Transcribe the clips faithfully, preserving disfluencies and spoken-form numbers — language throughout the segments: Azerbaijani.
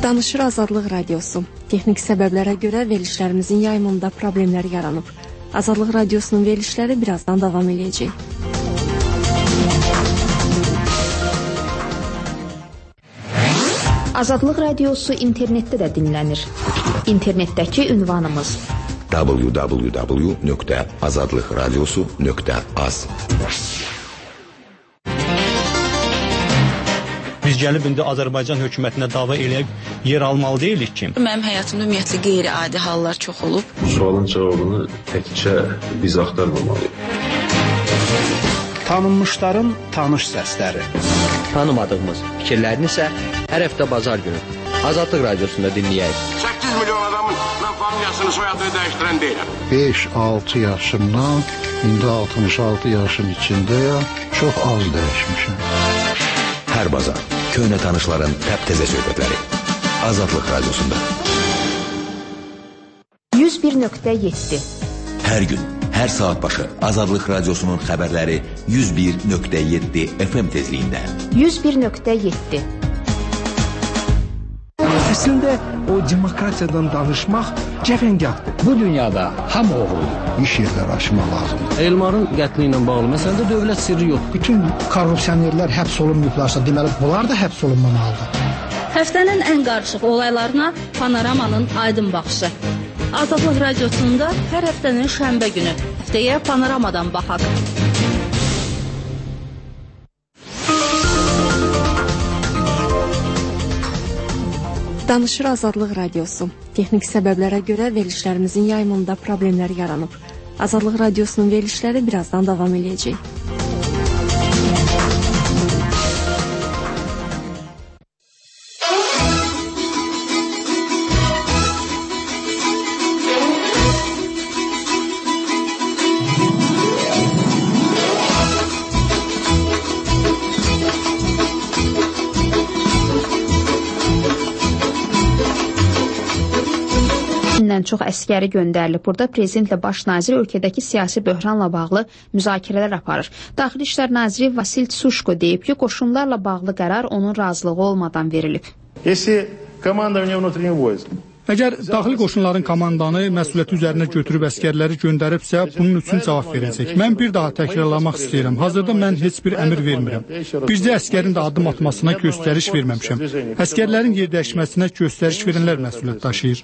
Danışır Azadlıq Radiosu. Texnik səbəblərə görə verilişlərimizin yayımında problemlər yaranıb. Azadlıq Radiosunun verilişləri birazdan davam edəcək. Azadlıq Radiosu internetdə də dinlənir. İnternetdəki ünvanımız w w w nöqtə azadlıq radiosu nöqtə az. Biz gəlib indi Azərbaycan hökumətinə dava eləyib yer almalı deyilik ki. Mənim həyatımda ümumiyyətlə qeyri-adi hallar çox olub. Bu sualın cavabını təkcə biz axtarmamalıyıq. Tanınmışların tanış səsləri. Tanımadığımız fikirlərini isə hər həftə bazar günü Azadlıq Radiosunda dinləyək. səkkiz milyon adamın mən familiyasını, soyadını dəyişdirən deyiləm. beş altı yaşımdan indi altmış altı yaşın içindəyəm. Çox az dəyişmişəm. Hər bazar köhnə tanışların təptəzə söhbətləri Azadlıq Radiosunda. yüz bir nöqtə yeddi. Hər gün, hər saat başı Azadlıq Radiosunun xəbərləri yüz bir nöqtə yeddi F M tezliyində. yüz bir nöqtə yeddi. Əslində o demokratiyadan danışmaq cəfəngahdır. Bu dünyada hamı oğul. İş yerləri açmaq lazımdır. Elmarın qətli ilə bağlı məsələdə dövlət sirri yox. Bütün korrupsionerlər həbs olunmayıblarsa, deməli bunlar da həbs olunmamalıdır. Həftənin ən qarışıq olaylarına Panoramanın aydın baxışı. Azadlıq Radiosunda hər həftənin şənbə günü həftəyə Panoramadan baxaq. Danışır Azadlıq Radiosu. Texnik səbəblərə görə verilişlərimizin yayımında problemlər yaranıb. Azadlıq Radiosunun verilişləri birazdan davam edəcək. Çox əskəri göndərilib. Burada prezidentlə baş nazir ölkədəki siyasi böhranla bağlı müzakirələr aparır. Daxili İşlər naziri Vasil Tsuşko deyib ki, qoşunlarla bağlı qərar onun razılığı olmadan verilib. Əgər daxili qoşunların komandanı məsuliyyəti üzərinə götürüb əskərləri göndəribsə, bunun üçün cavab verəcək. Mən bir daha təkrarlamaq istəyirəm. Hazırda mən heç bir əmr vermirəm. Bircə əskərin də addım atmasına göstəriş verməmişəm. Əskərlərin yer dəyişməsinə göstəriş verənlər məsuliyyət daşıyır.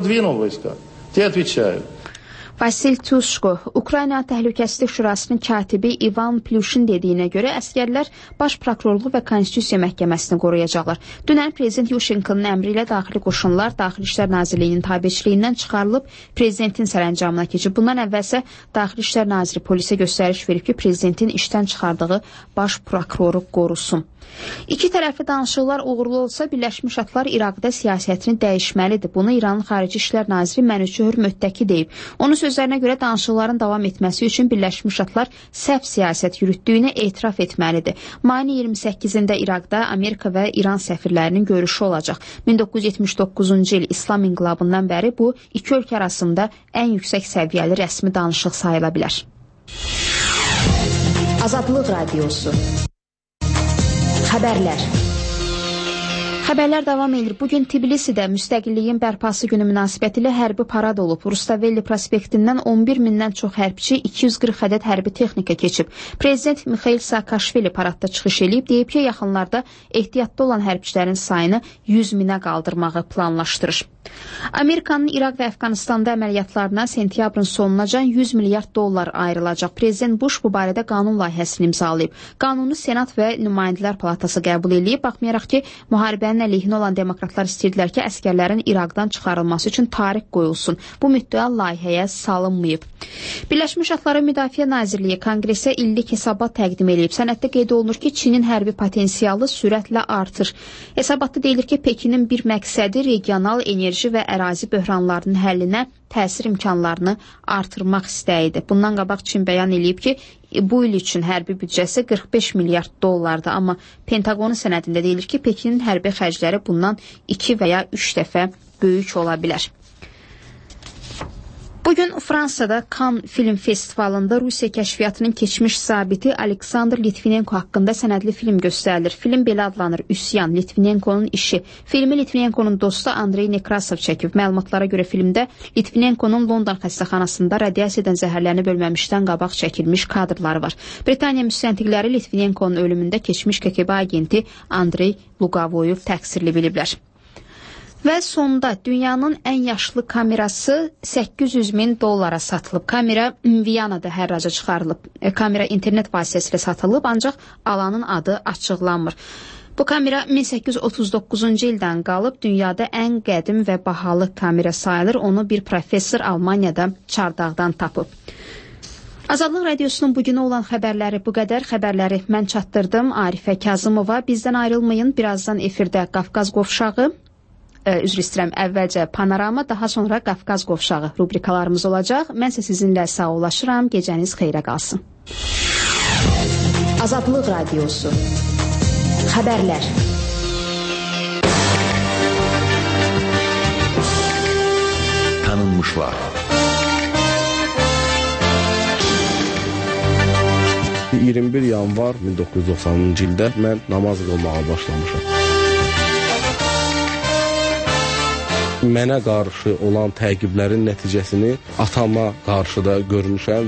Vasil Tsuşko, Ukrayna Təhlükəsizlik Şurasının katibi Ivan Plyushin dediyinə görə əskərlər Baş Prokurorluğu və Konstitusiya Məhkəməsini qoruyacaqlar. Dünən Prezident Yushchenko'nun əmri ilə daxili qoşunlar Daxili İşlər Nazirliyinin tabeçiliyindən çıxarılıb prezidentin sərəncamına keçib. Bundan əvvəlsə Daxili İşlər Naziri polisə göstəriş verib ki, prezidentin işdən çıxardığı Baş Prokuroru qorusun. İki tərəfli danışıqlar uğurlu olsa, Birləşmiş Ştatlar İraqda siyasətini dəyişməlidir. Bunu İranın Xarici İşlər Naziri Mənüçühür Möttəki deyib. Onun sözlərinə görə danışıqların davam etməsi üçün Birləşmiş Ştatlar səhv siyasət yürütdüyünü etiraf etməlidir. Mayın iyirmi səkkizində İraqda Amerika və İran səfirlərinin görüşü olacaq. min doqquz yüz yetmiş doqquzuncu il İslam inqilabından bəri bu iki ölkə arasında ən yüksək səviyyəli rəsmi danışıq sayıla bilər. Azadlıq Radiosu. Xəbərlər. Xəbərlər davam edir. Bugün Tbilisidə müstəqilliyin bərpası günü münasibətilə hərbi parad olub. Rustavelli prospektindən on bir mindən çox hərbçi, iki yüz qırx ədəd hərbi texnika keçib. Prezident Mikhail Saakashvili paradda çıxış edib, deyib ki, yaxınlarda ehtiyatda olan hərbçilərin sayını yüz minə qaldırmağı planlaşdırır. Amerikanın İraq və Əfqanistanda əməliyyatlarına sentyabrın sonunacan yüz milyard dollar ayrılacaq. Prezident Bush bu barədə qanun layihəsini imzalayıb. Qanunu Senat və Nümayəndələr Palatası qəbul edib, baxmayaraq ki, müharibənin əleyhinə olan demokratlar istəyirdilər ki, əskərlərin İraqdan çıxarılması üçün tarix qoyulsun. Bu müddəa layihəyə salınmayıb. Birləşmiş Ştatların Müdafiə Nazirliyi Konqresə illik hesabat təqdim edib. Sənəddə qeyd olunur ki, Çinin hərbi potensialı sürətlə artır. Hesabatda deyilir ki, Pekinin bir məqsədi regional enerji və ərazi böhranlarının həllinə təsir imkanlarını artırmaq istəyidir. Bundan qabaq Çin bəyan edib ki, bu il üçün hərbi büdcəsi qırx beş milyard dollardır, amma Pentagonun sənədində deyilir ki, Pekinin hərbi xərcləri bundan iki və ya üç dəfə böyük ola bilər. Bu Bugün Fransada Cannes Film Festivalında Rusiya kəşfiyyatının keçmiş zabiti Aleksandr Litvinenko haqqında sənədli film göstərilir. Film belə adlanır: Üsyan, Litvinenkonun işi. Filmi Litvinenkonun dostu Andrey Nekrasov çəkib. Məlumatlara görə filmdə Litvinenkonun London xəstəxanasında radiasiyadan zəhərlənib ölməmişdən qabaq çəkilmiş kadrları var. Britaniya müstəntiqləri Litvinenkonun ölümündə keçmiş K G B agenti Andrey Lugavoyu təqsirli biliblər. Və sonda dünyanın ən yaşlı kamerası səkkiz yüz min dollara satılıb. Kamera Viyanada hərraca çıxarılıb. E, kamera internet vasitəsilə satılıb, ancaq alanın adı açıqlanmır. Bu kamera min səkkiz yüz otuz doqquzuncu ildən qalıb dünyada ən qədim və bahalı kamera sayılır. Onu bir professor Almaniyada çardaqdan tapıb. Azadlıq Radiosunun bugünə olan xəbərləri bu qədər. Xəbərləri mən çatdırdım. Arifə Kazımova. Bizdən ayrılmayın. Birazdan efirdə Qafqaz qovşağı, üzr istəyirəm, əvvəlcə Panorama, daha sonra Qafqaz qovşağı rubrikalarımız olacaq. Mən isə sizinlə sağollaşıram. Gecəniz xeyrə qalsın. Azadlıq Radiosu. Xəbərlər. Tanınmışlar. iyirmi bir yanvar min doqquz yüz doxsanıncı ildə mən namaz qılmağa başlamışam. Mənə qarşı olan təqiblərin nəticəsini atama qarşı da görmüşəm.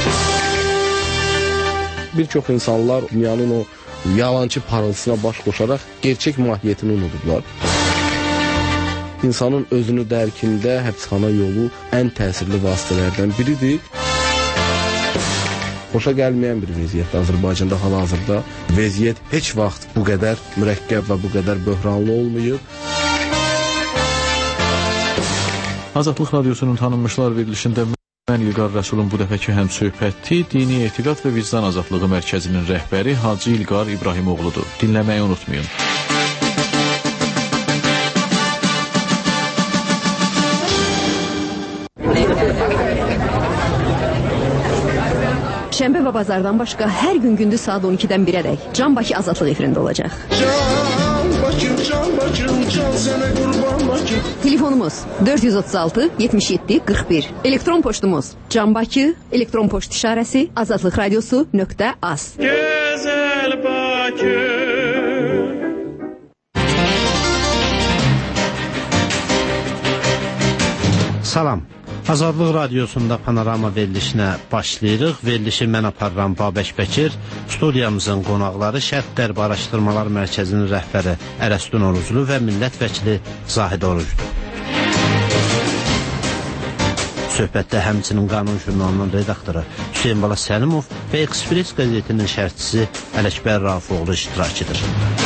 Bir çox insanlar dünyanın o yalancı parıltısına baş qoşaraq gerçək mahiyyətini unudublar. İnsanın özünü dərkində həbsxana yolu ən təsirli vasitələrdən biridir. Xoşa gəlməyən bir vəziyyətdə Azərbaycanda hal-hazırda vəziyyət heç vaxt bu qədər mürəkkəb və bu qədər böhranlı olmayıb. Azadlıq Radiosunun tanınmışlar verilişində mən İlqar Rəsulun bu dəfəki həmsöhbəti Dini Etiqad və Vicdan Azadlığı Mərkəzinin rəhbəri Hacı İlqar İbrahimoğludur. Dinləməyi unutmayın. Şənbə və bazardan başqa hər gün gündüz saat on ikidən birədək Can Bakı Azadlıq efirində olacaq. Can Bakı, Can Bakı, Can sənə qurban Bakı. Telefonumuz dörd yüz otuz altı yetmiş yeddi qırx bir. Elektron poçtumuz Can Bakı, elektron poçt işarəsi azadlıq radiosu nöqtə az. Gözəl Bakı. Salam. Azadlıq Radiosunda Panorama verilişinə başlayırıq. Verilişi mən aparıram Babək Bəkir. Studiyamızın qonaqları Şərq-Qərb Araşdırmalar Mərkəzinin rəhbəri Ərəstun Oruclu və millət vəkili Zahid Oruclu. Söhbətdə həmçinin Qanun jurnalının redaktoru Hüseyin Bala Səlimov və Ekspress qəzetinin şərhçisi Ələkbər Rafiqoğlu iştirak edir.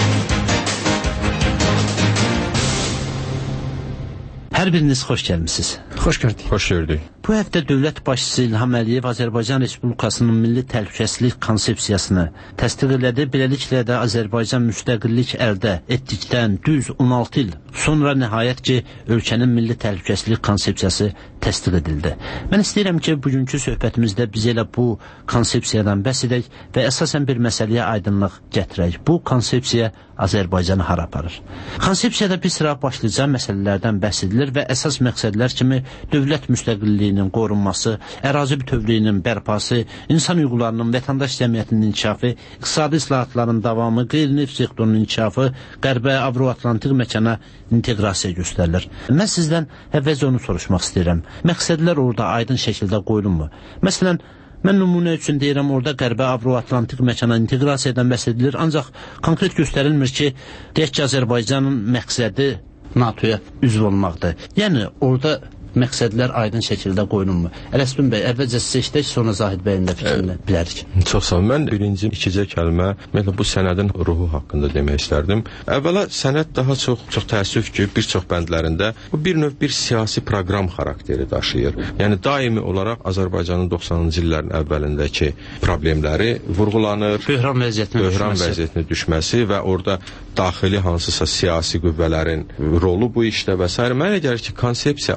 Hər biriniz xoş gəlmişsiniz. Xoş gördük. Xoş gördük. Bu həftə dövlət başçısı İlham Əliyev Azərbaycan Respublikasının milli təhlükəsizlik konsepsiyasını təsdiq elədi. Beləliklə də Azərbaycan müstəqillik əldə etdikdən düz on altı il sonra nəhayət ki, ölkənin milli təhlükəsizlik konsepsiyası təsdiq edildi. Mən istəyirəm ki, bugünkü söhbətimizdə biz elə bu konsepsiyadan bəhs edək və əsasən bir məsələyə aydınlıq gətirək. Bu konsepsiya Azərbaycanı hara aparır? Konsepsiyada bir sıra başlıca məsələlərdən bəhs edilir və əsas məqsədlər kimi dövlət müstəqilliyinin qorunması, ərazi bütövlüyünün bərpası, insan hüquqlarının, vətəndaş cəmiyyətinin inkişafı, iqtisadi islahatların davamı, qeyri-neft sektorunun inkişafı, Qərbə Avro-Atlantik məkana inteqrasiya göstərilir. Mən sizdən əvvəlcə onu soruşmaq istəyirəm. Məqsədlər orada aydın şəkildə qoyulunmu? Məsələn, mən nümunə üçün deyirəm, orada Qərbə Avro-Atlantik məkana inteqrasiyadan bəhs edilir, ancaq konkret göstərilmir ki, deyək ki, Azərbaycanın məqsədi NATOya üzv olmaqdır. Yəni, orada məqsədlər aydın şəkildə qoyulunmu? Ələsbin bəy, əvvəlcə sizə işlək, sonra Zahid bəyin də fikrini bilərik. Çox sağ olun. Mən birinci, ikicə kəlmə ümumiyyətlə bu sənədin ruhu haqqında demək istərdim. Əvvəla sənəd daha çox, çox təəssüf ki, bir çox bəndlərində bu bir növ bir siyasi proqram xarakteri daşıyır. Yəni daimi olaraq Azərbaycanın doxsanıncı illərin əvvəlindəki problemləri vurğulanır. Böhran vəziyyətinin böhran vəziyyətinə düşməsi və orada daxili hansısa siyasi qüvvələrin rolu bu işdə və s. Mənə gəlir ki, konsepsiya adlanan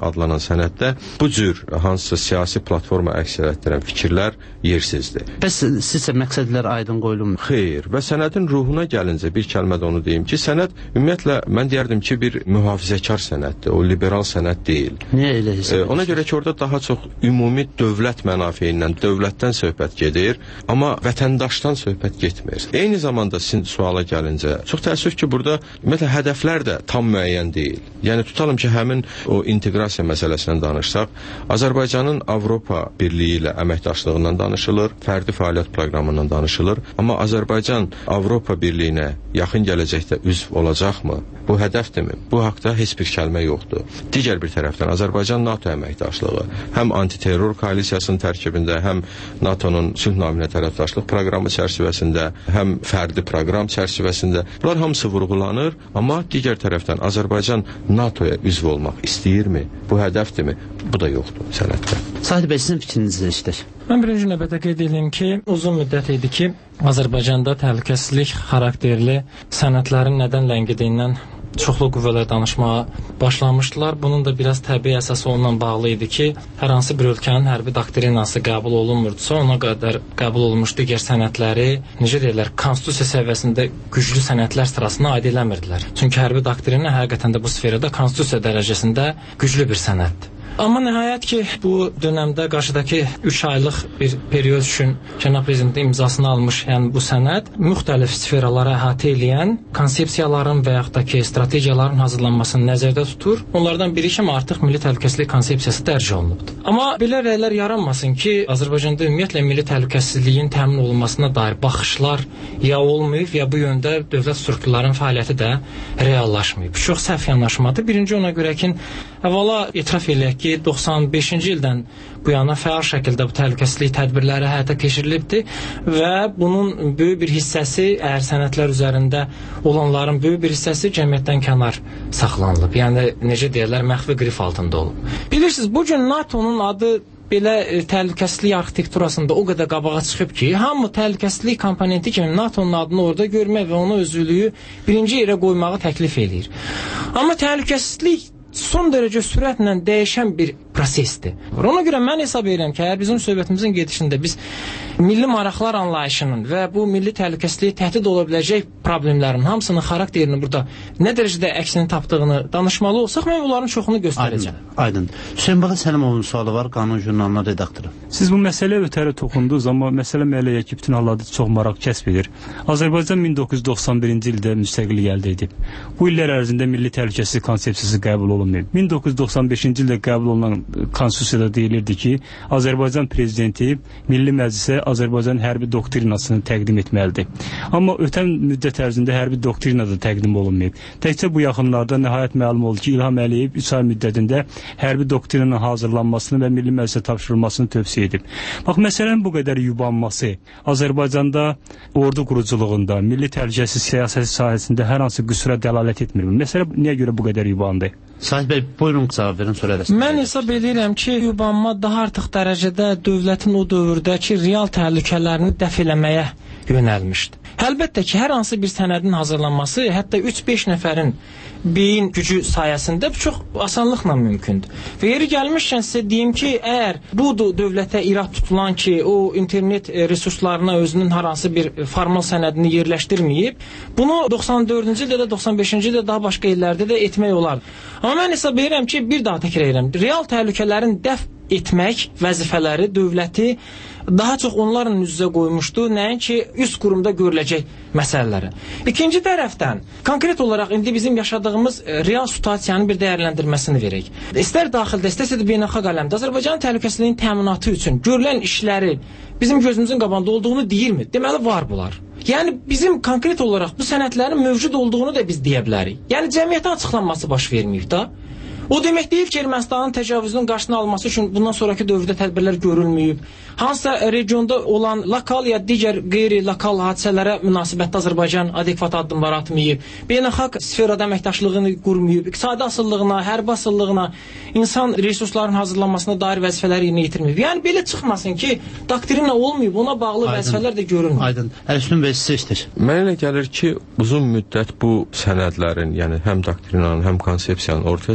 sənəddə bu cür hansısa siyasi platforma əks etdirən fikirlər yersizdir. Bəs sizcə məqsədlər aydın qoyulmur? Xeyr, və sənədin ruhuna gəlincə bir kəlmə də onu deyim ki, sənəd ümumiyyətlə mən deyərdim ki, bir mühafizəkar sənəddir, o liberal sənəd deyil. Niyə elə hesab edirsən? Ona görə ki, orada daha çox ümumi dövlət mənafelərindən, dövlətdən söhbət gedir, amma vətəndaşdan söhbət getmir. Eyni zamanda sizin suala gəlincə, çox təəssüf ki, burada ümumiyyətlə hədəflər də tam müəyyən deyil. Yəni tutalım ki, həmin o inteqrasiya məsələsindən danışsaq, Azərbaycanın Avropa Birliyi ilə əməkdaşlığından danışılır, fərdi fəaliyyət proqramından danışılır, amma Azərbaycan Avropa Birliyinə yaxın gələcəkdə üzv olacaqmı? Bu hədəfdirmi? Bu haqda heç bir kəlmə yoxdur. Digər bir tərəfdən Azərbaycan NATO əməkdaşlığı həm antiterror koalisiyasının tərkibində, həm NATO'nun sülh naminə tərəfdaşlıq proqramı çərçivəsində, həm fərdi proqram çərçivəsində bunlar hamısı vurğulanır, amma digər tərəfdən Azərbaycan NATO'ya üzv olmaq istəyirmi? Bu hədəfdirmi? Bu da yoxdur sənəddə. Sahib bəy, sizin fikrinizi eşidək. Mən birinci növbədə qeyd edeyim ki, uzun müddət idi ki, Azərbaycanda təhlükəsizlik xarakterli sənədlərin nədən ləngidiyindən çoxlu qüvvələr danışmağa başlamışdılar. Bunun da biraz təbii əsası onunla bağlı idi ki, hər hansı bir ölkənin hərbi doktrinası qəbul olunmurdusa, ona qədər qəbul olunmuş digər sənədləri, necə deyirlər, konstitusiya səviyyəsində güclü sənədlər sırasına aid eləmirdilər. Çünki hərbi doktrina həqiqətən də bu sferada konstitusiya dərəcəsində güclü bir sənəddir. Amma nəhayət ki, bu dönəmdə qarşıdakı üç aylıq bir period üçün Cənab Prezidentin imzasını almış, yəni bu sənəd müxtəlif sferalara əhatə edən konsepsiyaların və yaxud da ki, strategiyaların hazırlanmasını nəzərdə tutur. Onlardan biri kimi artıq milli təhlükəsizlik konsepsiyası dərc olunubdur. Amma belə rəylər yaranmasın ki, Azərbaycanda ümumiyyətlə milli təhlükəsizliyin təmin olunmasına dair baxışlar ya olmayıb, ya bu yöndə dövlət strukturlarının fəaliyyəti də reallaşmayıb. Çox səhv yanaşmadır. Birinci ona görə ki, əvvəla etiraf eləyək ki, doxsan beşinci ildən bu yana fəal şəkildə bu təhlükəsizlik tədbirləri həyata keçirilibdir və bunun böyük bir hissəsi, əgər sənədlər üzərində olanların böyük bir hissəsi cəmiyyətdən kənar saxlanılıb. Yəni, necə deyirlər, məxfi qrif altında olub. Bilirsiniz, bugün NATO'nun adı belə təhlükəsizlik arxitekturasında o qədər qabağa çıxıb ki, hamı təhlükəsizlik komponenti kimi NATO'nun adını orada görmək və ona özürlüyü birinci yerə qoymağı təklif edir. Amma təhlükəsizlik son dərəcə sürətlə dəyişən bir prosesdir. Ona görə mən hesab edirəm ki, əgər bizim söhbətimizin gedişində biz milli maraqlar anlayışının və bu milli təhlükəsizliyə təhdid ola biləcək problemlərin hamısının xarakterini burada nə dərəcədə əksini tapdığını danışmalı olsaq, mən onların çoxunu göstərəcəm. Aydın. Hüseyin Bala Səlimovun sualı var, Qanun jurnalının redaktoru. Siz bu məsələyə ötəri toxundunuz, amma məsələ müəlliyə ki, bütün hallarda çox maraq kəsb edir. Azərbaycan min doqquz yüz doxsan birinci ildə müstəqillik əldə edib. Bu illər ərzində milli təhlükəsizlik konsepsiyası qəbul olunmayıb. min doqquz yüz doxsan beşinci ildə qəbul olunan konstitusiyada deyilirdi ki, Azərbaycan prezidenti Milli Məclisə Azərbaycan hərbi doktrinasını təqdim etməlidir. Amma ötən müddət ərzində hərbi doktrina da təqdim olunmayıb. Təkcə bu yaxınlarda nəhayət məlum oldu ki, İlham Əliyev üç ay müddətində hərbi doktrinanın hazırlanmasını və Milli Məclisə tapşırılmasını tövsiyə edib. Bax, məsələnin bu qədər yubanması Azərbaycanda ordu quruculuğunda, milli təhlükəsizlik siyasəti sahəsində hər hansı qüsura dəlalət etmir. Məsələ niyə görə bu qədər yubandı? Sahib bəy, buyurun cavab verin, sonra edəsiniz. Mən hesab edirəm ki, yubanma daha artıq dərəcədə dövlətin o dövrdəki real təhlükələrini dəf eləməyə yönəlmişdir. Əlbəttə ki, hər hansı bir sənədin hazırlanması, hətta üç beş nəfərin beyin gücü sayəsində çox asanlıqla mümkündür. Və yeri gəlmişkən sizə deyim ki, əgər bu dövlətə irad tutulan ki, o internet resurslarına özünün hər hansı bir formal sənədini yerləşdirməyib, bunu doxsan dördüncü ildə də, doxsan beşinci ildə daha başqa illərdə də etmək olar. Amma mən hesab edirəm ki, bir daha təkrar edirəm, real təhlükələrin dəf etmək vəzifələri dövləti daha çox onların üzə qoymuşdu, nəinki üst qurumda görüləcək məsələləri. İkinci tərəfdən, konkret olaraq indi bizim yaşadığımız real situasiyanın bir dəyərləndirməsini verək. İstər daxildə, istərsə də beynəlxalq aləmdə Azərbaycanın təhlükəsizliyinin təminatı üçün görülən işləri bizim gözümüzün qabağında olduğunu deyirmi? Deməli, var bunlar. Yəni, bizim konkret olaraq bu sənədlərin mövcud olduğunu da biz deyə bilərik. Yəni, cəmiyyətə açıqlanması baş verməyib da. O demək deyil ki, Ermənistanın təcavüzünün qarşısını alması üçün bundan sonraki dövrdə tədbirlər görülməyib. Hansısa regionda olan lokal ya digər qeyri-lokal hadisələrə münasibətdə Azərbaycan adekvat addımlar atmayıb. Beynəlxalq sferada əməkdaşlığını qurmayıb. İqtisadi asıllığına, hərbi asıllığına, insan resursların hazırlanmasına dair vəzifələri yerinə yetirməyib. Yəni, belə çıxmasın ki, doktrina olmayıb, ona bağlı Aydın. Vəzifələr də görülməyib. Aydın. Əlüstün bəy, sizə işdir. Mənə elə gəlir ki, uzun müddət bu sənədlərin, yəni həm doktrinanın, həm konsepsiyanın ortaya çıxmaması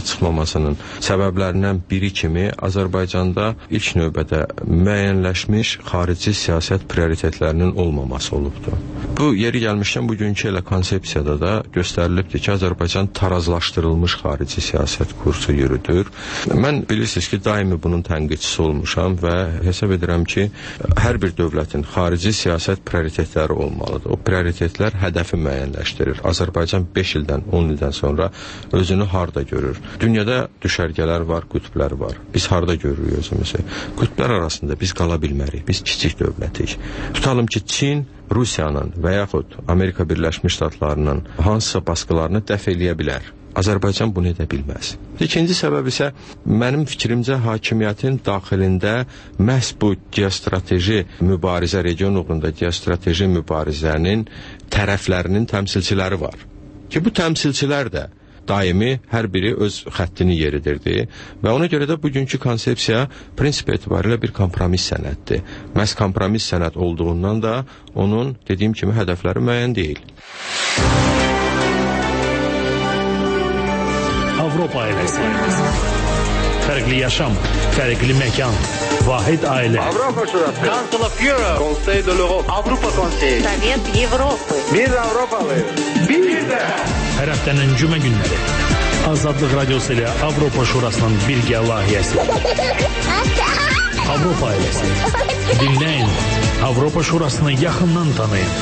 olmasının səbəblərindən biri kimi Azərbaycanda ilk növbədə müəyyənləşmiş xarici siyasət prioritetlərinin olmaması olubdur. Bu yeri gəlmişkən bugünkü elə konsepsiyada da göstərilibdir ki, Azərbaycan tarazlaşdırılmış xarici siyasət kursu yürüdür. Mən bilirsiniz ki, daimi bunun tənqidçisi olmuşam və hesab edirəm ki, hər bir dövlətin xarici siyasət prioritetləri olmalıdır. O prioritetlər hədəfi müəyyənləşdirir. Azərbaycan beş ildən, on ildən sonra özünü harda görür? Dünyada düşərgələr var, qütblər var. Biz harda görürük özümüzü? Qütblər arasında biz qala bilmərik. Biz kiçik dövlətik. Tutalım ki, Çin Rusiyanın və yaxud Amerika Birləşmiş Ştatlarının hansısa baskılarını dəf eləyə bilər. Azərbaycan bunu edə bilməz. İkinci səbəb isə mənim fikrimcə hakimiyyətin daxilində məhz bu geostrateji mübarizə, region uğrunda geostrateji mübarizənin tərəflərinin təmsilçiləri var. Ki bu təmsilçilər də daimi hər biri öz xəttini yeridirdi və ona görə də bugünkü konsepsiya prinsip etibarilə bir kompromis sənəddir. Məhz kompromis sənəd olduğundan da onun dediyim kimi hədəfləri müəyyən deyil. Avropa ailəsi. Fərqli yaşam, fərqli məkan, vahid ailə. Avropa Şurası. Council of Europe. Conseil de l'Europe. Avropa Konseyi. Sovet Avropa. Biz Avropalıyıq. Biz də. Hər həftənin cümə günləri. Azadlıq Radiosu ilə Avropa Şurasının birgə layihəsi. Avropa ailəsi. Dinləyin. Avropa Şurasını yaxından tanıyın.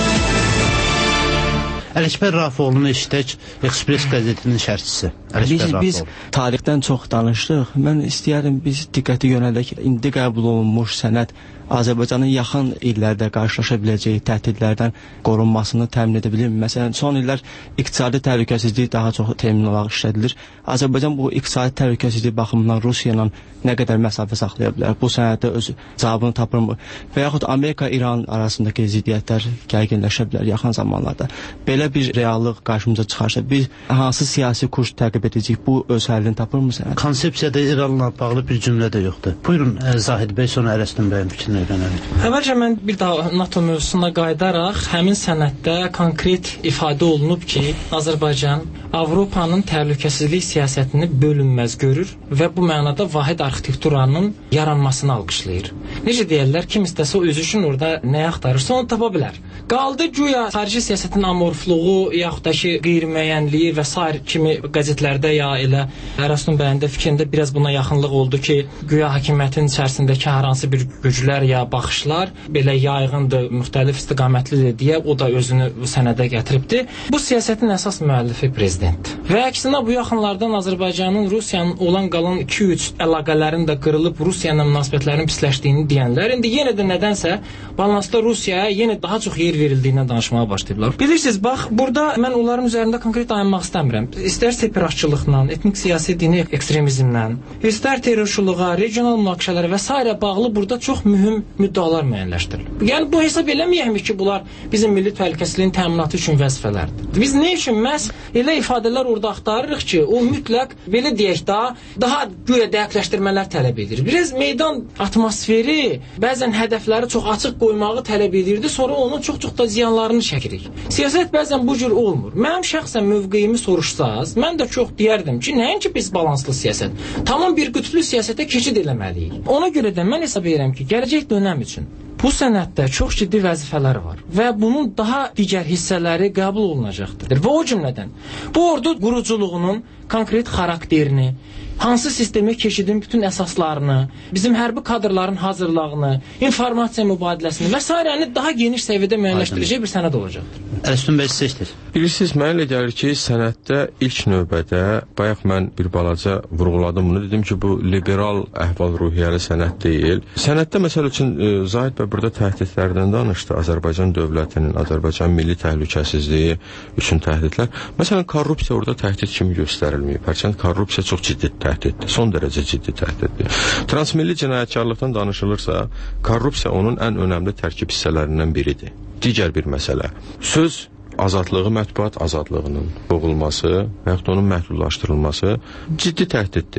Ələkbər Rafiqoğlu'nu eşitək, Express qəzetinin şərhçisi. Biz, biz tarixdən çox danışdıq. Mən istəyərdim biz diqqəti yönəldək, indi qəbul olunmuş sənəd Azərbaycanın yaxın illərdə qarşılaşa biləcəyi təhdidlərdən qorunmasını təmin edə bilir. Məsələn, son illər iqtisadi təhlükəsizlik daha çox təmin olaraq işlədilir. Azərbaycan bu iqtisadi təhlükəsizlik baxımından Rusiya ilə nə qədər məsafə saxlaya bilər? Bu sənəddə öz cavabını tapırmı? Və yaxud Amerika-İran arasındakı ziddiyyətlər gərginləşə bilər yaxın zamanlarda. Belə bir reallıq qarşımıza çıxarsa, biz hansı siyasi kurs təqib edəcəyik? Bu öz həllini tapırmı sənəd? Konsepsiyada İranla bağlı bir cümlə də yoxdur. Buyurun, Zahid bəy, sonra Ərəstun bəyin fikrini. Əvvəlcə mən bir daha NATO mövzusuna qayıdaraq həmin sənəddə konkret ifadə olunub ki, Azərbaycan Avropanın təhlükəsizlik siyasətini bölünməz görür və bu mənada vahid arxitekturanın yaranmasını alqışlayır. Necə deyirlər, kim istəsə özü üçün orada nə axtarırsa onu tapa bilər. Qaldı güya xarici siyasətin amorfluğu, yaxud da ki, qeyri-müəyyənliyi və sair kimi qəzetlərdə ya elə Ərəstun bəyin də fikrində biraz buna yaxınlıq oldu ki, güya hakimiyyətin içərisindəki hər hansı bir güclər ya baxışlar belə yayğındır, müxtəlif istiqamətlidir deyə o da özünü sənədə gətiribdi. Bu siyasətin əsas müəllifi prezidentdir. Və əksinə bu yaxınlardan Azərbaycanın Rusiyanın olan qalan iki üç əlaqələrin də qırılıb Rusiya ilə münasibətlərin pisləşdiyini deyənlər indi yenə də nədənsə balansda Rusiyaya yenə daha çox yer verildiyindən danışmağa başlayıblar. Bilirsiniz, bax, burada mən onların üzərində konkret dayanmaq istəmirəm. İstər separatçılıqla, etnik siyasi dini ekstremizmlə, istər terrorçuluğa, regional münaqişələrə və s. bağlı burada çox mühüm müddalar müəyyənləşdirilir. Yəni bu hesab eləməyək ki, bunlar bizim milli təhlükəsizliyin təminatı üçün vəzifələrdir. Biz nə üçün məhz elə ifadələr orada axtarırıq ki, o mütləq belə deyək daha daha güya dəqiqləşdirmələr tələb edir. Biraz meydan atmosferi bəzən hədəfləri çox açıq qoymağı tələb edirdi, sonra onun çox-çox da ziyanlarını çəkirik. Siyasət bəzən bu cür olmur. Mənim şəxsən mövqeyimi soruşsaz, mən də çox deyərdim ki, nəinki biz balanslı siyasət, tamam bir qütblü siyasətə keçid eləməliyik. Ona görə də mən hesab edirəm ki, gələcək dönəm üçün bu sənəddə çox ciddi vəzifələr var və bunun daha digər hissələri qəbul olunacaqdır. Və o cümlədən bu ordu quruculuğunun konkret xarakterini, hansı sistemə keçidin bütün əsaslarını, bizim hərbi kadrların hazırlığını, informasiya mübadiləsini və s. daha geniş səviyyədə müəyyənləşdirəcək bir sənəd olacaqdır. Ərəstun bəy, seçdir. Bilirsiniz, mənə elə gəlir ki, sənəddə ilk növbədə, bayaq mən bir balaca vurğuladım bunu, dedim ki, bu liberal əhval-ruhiyyəli sənəd deyil. Sənəddə məsəl üçün Zahid bəy burada təhdidlərdən danışdı, Azərbaycan dövlətinin, Azərbaycan milli təhlükəsizliyi üçün təhdidlər. Məsələn, korrupsiya orada təhdid kimi göstərilməyib. Hərçənd korrupsiya çox ciddi təhdiddir, son dərəcə ciddi təhdiddir. Transmilli cinayətkarlıqdan danışılırsa, korrupsiya onun ən önəmli tərkib hissələrindən biridir. Digər bir məsələ, söz azadlığı, mətbuat azadlığının boğulması və yaxud onun məhdudlaşdırılması ciddi təhdiddir.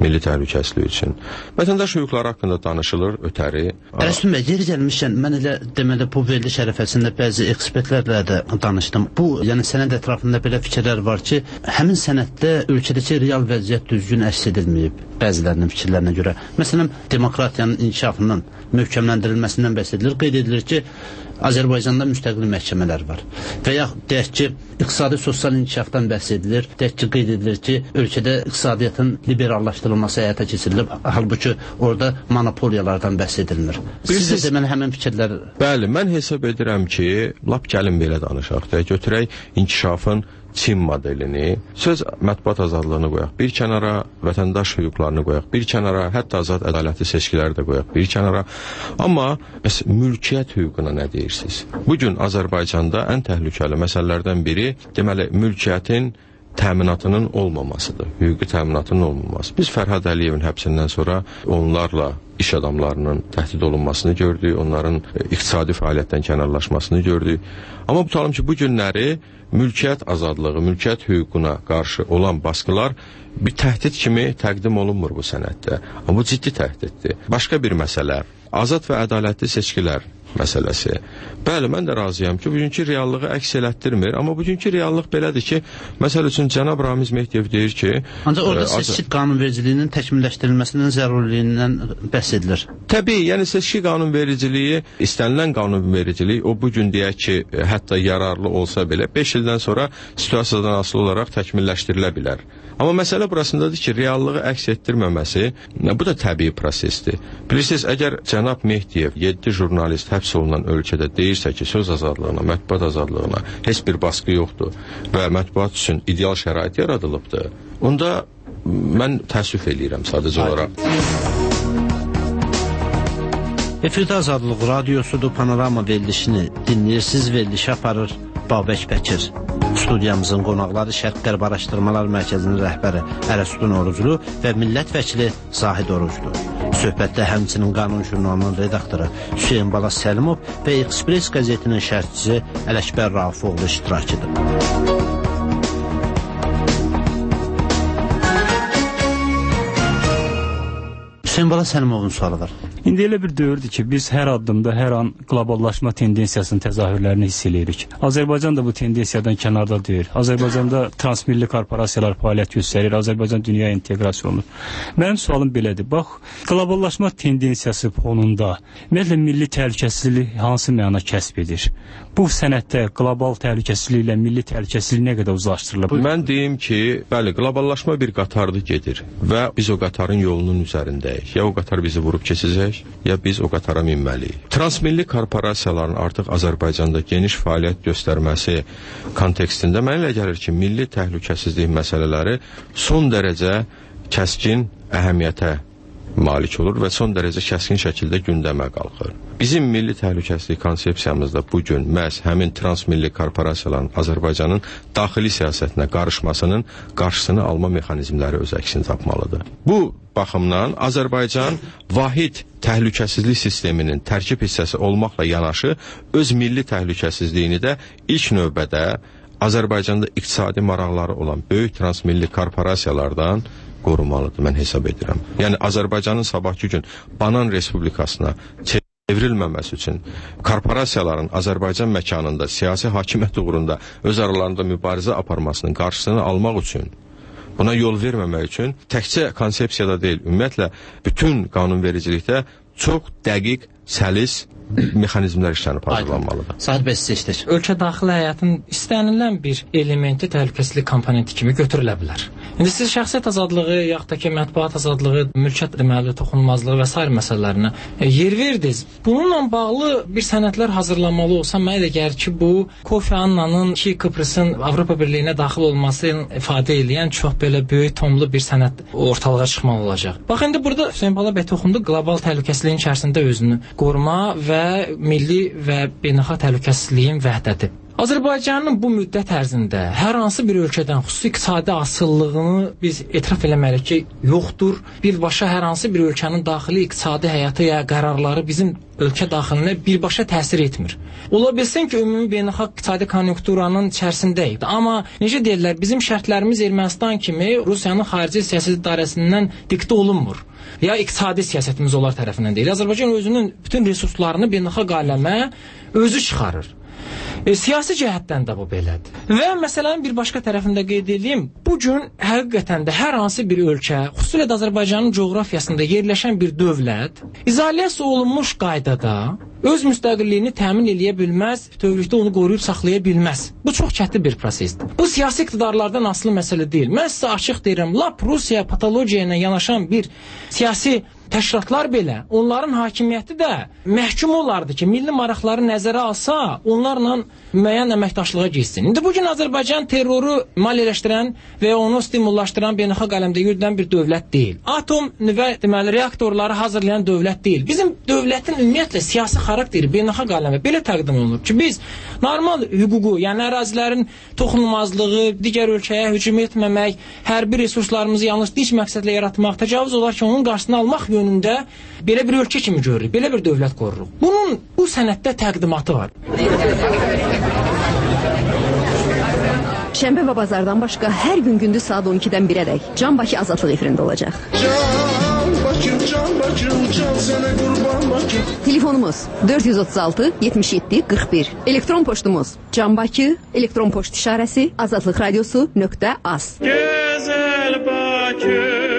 milli təhlükəsizlik üçün. Vətəndaş hüquqları haqqında danışılır, ötəri. Rəsmi bəy, yeri gəlmişkən, mən elə deməli bu veriliş ərəfəsində bəzi ekspertlərlə də danışdım. Bu, yəni sənəd ətrafında belə fikirlər var ki, həmin sənəddə ölkədəki real vəziyyət düzgün əks edilməyib bəzilərinin fikirlərinə görə. Məsələn, demokratiyanın inkişafının möhkəmləndirilməsindən bəhs edilir. Qeyd edilir ki, Azərbaycanda müstəqil məhkəmələr var. Və ya deyək ki, iqtisadi sosial inkişafdan bəhs edilir. Deyək ki, qeyd edilir ki, ölkədə iqtisadiyyatın liberallaşdırılması həyata keçirilir. Halbuki orada monopoliyalardan bəhs edilmir. Siz də deməli həmin fikirlər... Bəli, mən hesab edirəm ki, lap gəlin belə danışaq. Deyək, götürək inkişafın Çin modelini, söz mətbuat azadlığını qoyaq bir kənara, vətəndaş hüquqlarını qoyaq bir kənara, hətta azad ədalətli seçkiləri də qoyaq bir kənara. Amma mülkiyyət hüququna nə deyirsiniz? Bugün Azərbaycanda ən təhlükəli məsələlərdən biri, deməli, mülkiyyətin təminatının olmamasıdır, hüquqi təminatının olmaması. Biz Fərhad Əliyevin həbsindən sonra onlarla iş adamlarının təhdid olunmasını gördük, onların iqtisadi fəaliyyətdən kənarlaşmasını gördük. Amma tutalım ki, bu günləri mülkiyyət azadlığı, mülkiyyət hüququna qarşı olan baskılar bir təhdid kimi təqdim olunmur bu sənəddə. Amma bu ciddi təhdiddir. Başqa bir məsələ, azad və ədalətli seçkilər məsələsi. Bəli, mən də razıyam ki, bugünkü reallığı əks elətdirmir, amma bugünkü reallıq belədir ki, məsəl üçün cənab Ramiz Mehdiyev deyir ki... Ancaq orada e, seçki qanunvericiliyinin təkmilləşdirilməsinin zəruriliyindən bəhs edilir. Təbii, yəni seçki qanunvericiliyi, istənilən qanunvericilik, o bugün deyək ki, hətta yararlı olsa belə, beş ildən sonra situasiyadan asılı olaraq təkmilləşdirilə bilər. Amma məsələ burasındadır ki, reallığı əks etdirməməsi, bu da təbii prosesdir. Bilirsiniz, əgər cənab Mehdiyev yeddi jurnalist həbs olunan ölkədə deyirsə ki, söz azadlığına, mətbuat azadlığına heç bir baskı yoxdur və mətbuat üçün ideal şərait yaradılıbdır, onda mən təəssüf eləyirəm sadəcə olaraq. Efirdə Azadlıq Radiosudur, Panorama verilişini dinləyirsiniz, verilişi aparır Babək Bəkir. Studiyamızın qonaqları Şərq-Qərb Araşdırmalar Mərkəzinin rəhbəri Ərəstun Oruclu və millət vəkili Zahid Oruclu. Söhbətdə həmçinin Qanun jurnalının redaktoru Hüseyin Bala Səlimov və Express qəzetinin şərhçisi Ələkbər Raufoğlu iştirak edir. Hüseyin Bala Səlimovun sualı var. İndi elə bir dövrdür ki, biz hər addımda, hər an qloballaşma tendensiyasının təzahürlərini hiss edirik. Azərbaycan da bu tendensiyadan kənarda deyil. Azərbaycanda transmilli korporasiyalar fəaliyyət göstərir, Azərbaycan dünya inteqrasiya olunur. Mənim sualım belədir. Bax, qloballaşma tendensiyası fonunda ümumiyyətlə milli təhlükəsizlik hansı məna kəsb edir? Bu sənəddə qlobal təhlükəsizlik ilə milli təhlükəsizlik nə qədər uzlaşdırılır? Mən deyim ki, bəli, qloballaşma bir qatarda gedir və biz o qatarın yolunun üzərindəyik. Ya o qatar bizi vurub keçəcək, ya biz o qatara minməliyik. Transmilli korporasiyaların artıq Azərbaycanda geniş fəaliyyət göstərməsi kontekstində mənə elə gəlir ki, milli təhlükəsizlik məsələləri son dərəcə kəskin əhəmiyyətə malik olur və son dərəcə kəskin şəkildə gündəmə qalxır. Bizim milli təhlükəsizlik konsepsiyamızda bugün məhz həmin transmilli korporasiyaların Azərbaycanın daxili siyasətinə qarışmasının qarşısını alma mexanizmləri öz əksini tapmalıdır. Bu baxımdan Azərbaycan vahid təhlükəsizlik sisteminin tərkib hissəsi olmaqla yanaşı öz milli təhlükəsizliyini də ilk növbədə Azərbaycanda iqtisadi maraqları olan böyük transmilli korporasiyalardan qorumalıdır, mən hesab edirəm. Yəni Azərbaycanın sabahki gün Banan Respublikasına çevrilməməsi üçün korporasiyaların Azərbaycan məkanında siyasi hakimiyyət uğrunda öz aralarında mübarizə aparmasının qarşısını almaq üçün, buna yol verməmək üçün təkcə konsepsiyada deyil, ümumiyyətlə bütün qanunvericilikdə çox dəqiq, səlis mexanizmlər işlənib hazırlanmalıdır. Sahib bəs seçdik. Ölkə daxili həyatın istənilən bir elementi təhlükəsizlik komponenti kimi götürülə bilər. İndi siz şəxsiyyət azadlığı, yaxud da ki, mətbuat azadlığı, mülkiyyət deməli, toxunulmazlığı və sair məsələlərinə yer verdiniz. Bununla bağlı bir sənədlər hazırlanmalı olsa, mənə elə gəlir ki, bu Kofi Annanın ki, Kıbrısın Avropa Birliyinə daxil olmasını ifadə edən çox belə böyük tomlu bir sənəd ortalığa çıxmalı olacaq. Bax, indi burada Hüseyin Bala bəy toxundu, qlobal təhlükəsizliyin içərisində özünü qoruma və milli və beynəlxalq təhlükəsizliyin vəhdəti. Azərbaycanın bu müddət ərzində hər hansı bir ölkədən xüsusi iqtisadi asıllığını biz etiraf eləməliyik ki, yoxdur. Birbaşa hər hansı bir ölkənin daxili iqtisadi həyatı ya qərarları bizim ölkə daxilinə birbaşa təsir etmir. Ola bilsin ki, ümumi beynəlxalq iqtisadi konjunkturanın içərisindəyik. Amma necə deyirlər, bizim şərtlərimiz Ermənistan kimi Rusiyanın xarici siyasət idarəsindən diktə olunmur. Ya iqtisadi siyasətimiz onlar tərəfindən deyil. Azərbaycan özünün bütün resurslarını beynəlxalq aləmə özü çıxarır. E, siyasi cəhətdən də bu belədir. Və məsələnin bir başqa tərəfində qeyd edeyim, bu gün həqiqətən də hər hansı bir ölkə, xüsusilə də Azərbaycanın coğrafiyasında yerləşən bir dövlət, izolyasiya olunmuş qaydada öz müstəqilliyini təmin eləyə bilməz, bütövlükdə onu qoruyub saxlaya bilməz. Bu çox çətin bir prosesdir. Bu siyasi iqtidarlardan asılı məsələ deyil. Mən sizə açıq deyirəm, lap Rusiya patologiya ilə yanaşan bir siyasi təşkilatlar belə, onların hakimiyyəti də məhkum olardı ki, milli maraqları nəzərə alsa, onlarla müəyyən əməkdaşlığa geçsin. İndi bugün Azərbaycan terroru maliyyələşdirən və onu stimullaşdıran beynəlxalq aləmdə yürüdən bir dövlət deyil. Atom nüvə deməli reaktorları hazırlayan dövlət deyil. Bizim dövlətin ümumiyyətlə siyasi xarakteri beynəlxalq aləmə belə təqdim olunur ki, biz normal hüququ, yəni ərazilərin toxunulmazlığı, digər ölkəyə hücum etməmək, hərbi resurslarımızı yalnız dinc məqsədlə yaratmaq, təcavüz olar ki, onun qarşısını almaq yönündə belə bir ölkə kimi görürük, belə bir dövlət qoruruq. Bunun bu sənəddə təqdimatı var. Şənbə və bazardan başqa hər gün gündüz saat on ikidən birədək Can Bakı Azadlıq efirində olacaq. Can Bakı, Can Bakı, Can sənə qurban Bakı. Telefonumuz dörd yüz otuz altı yetmiş yeddi qırx bir. Elektron poçtumuz Can Bakı, elektron poçt işarəsi azadlıq radiosu nöqtə az. Gözəl Bakı.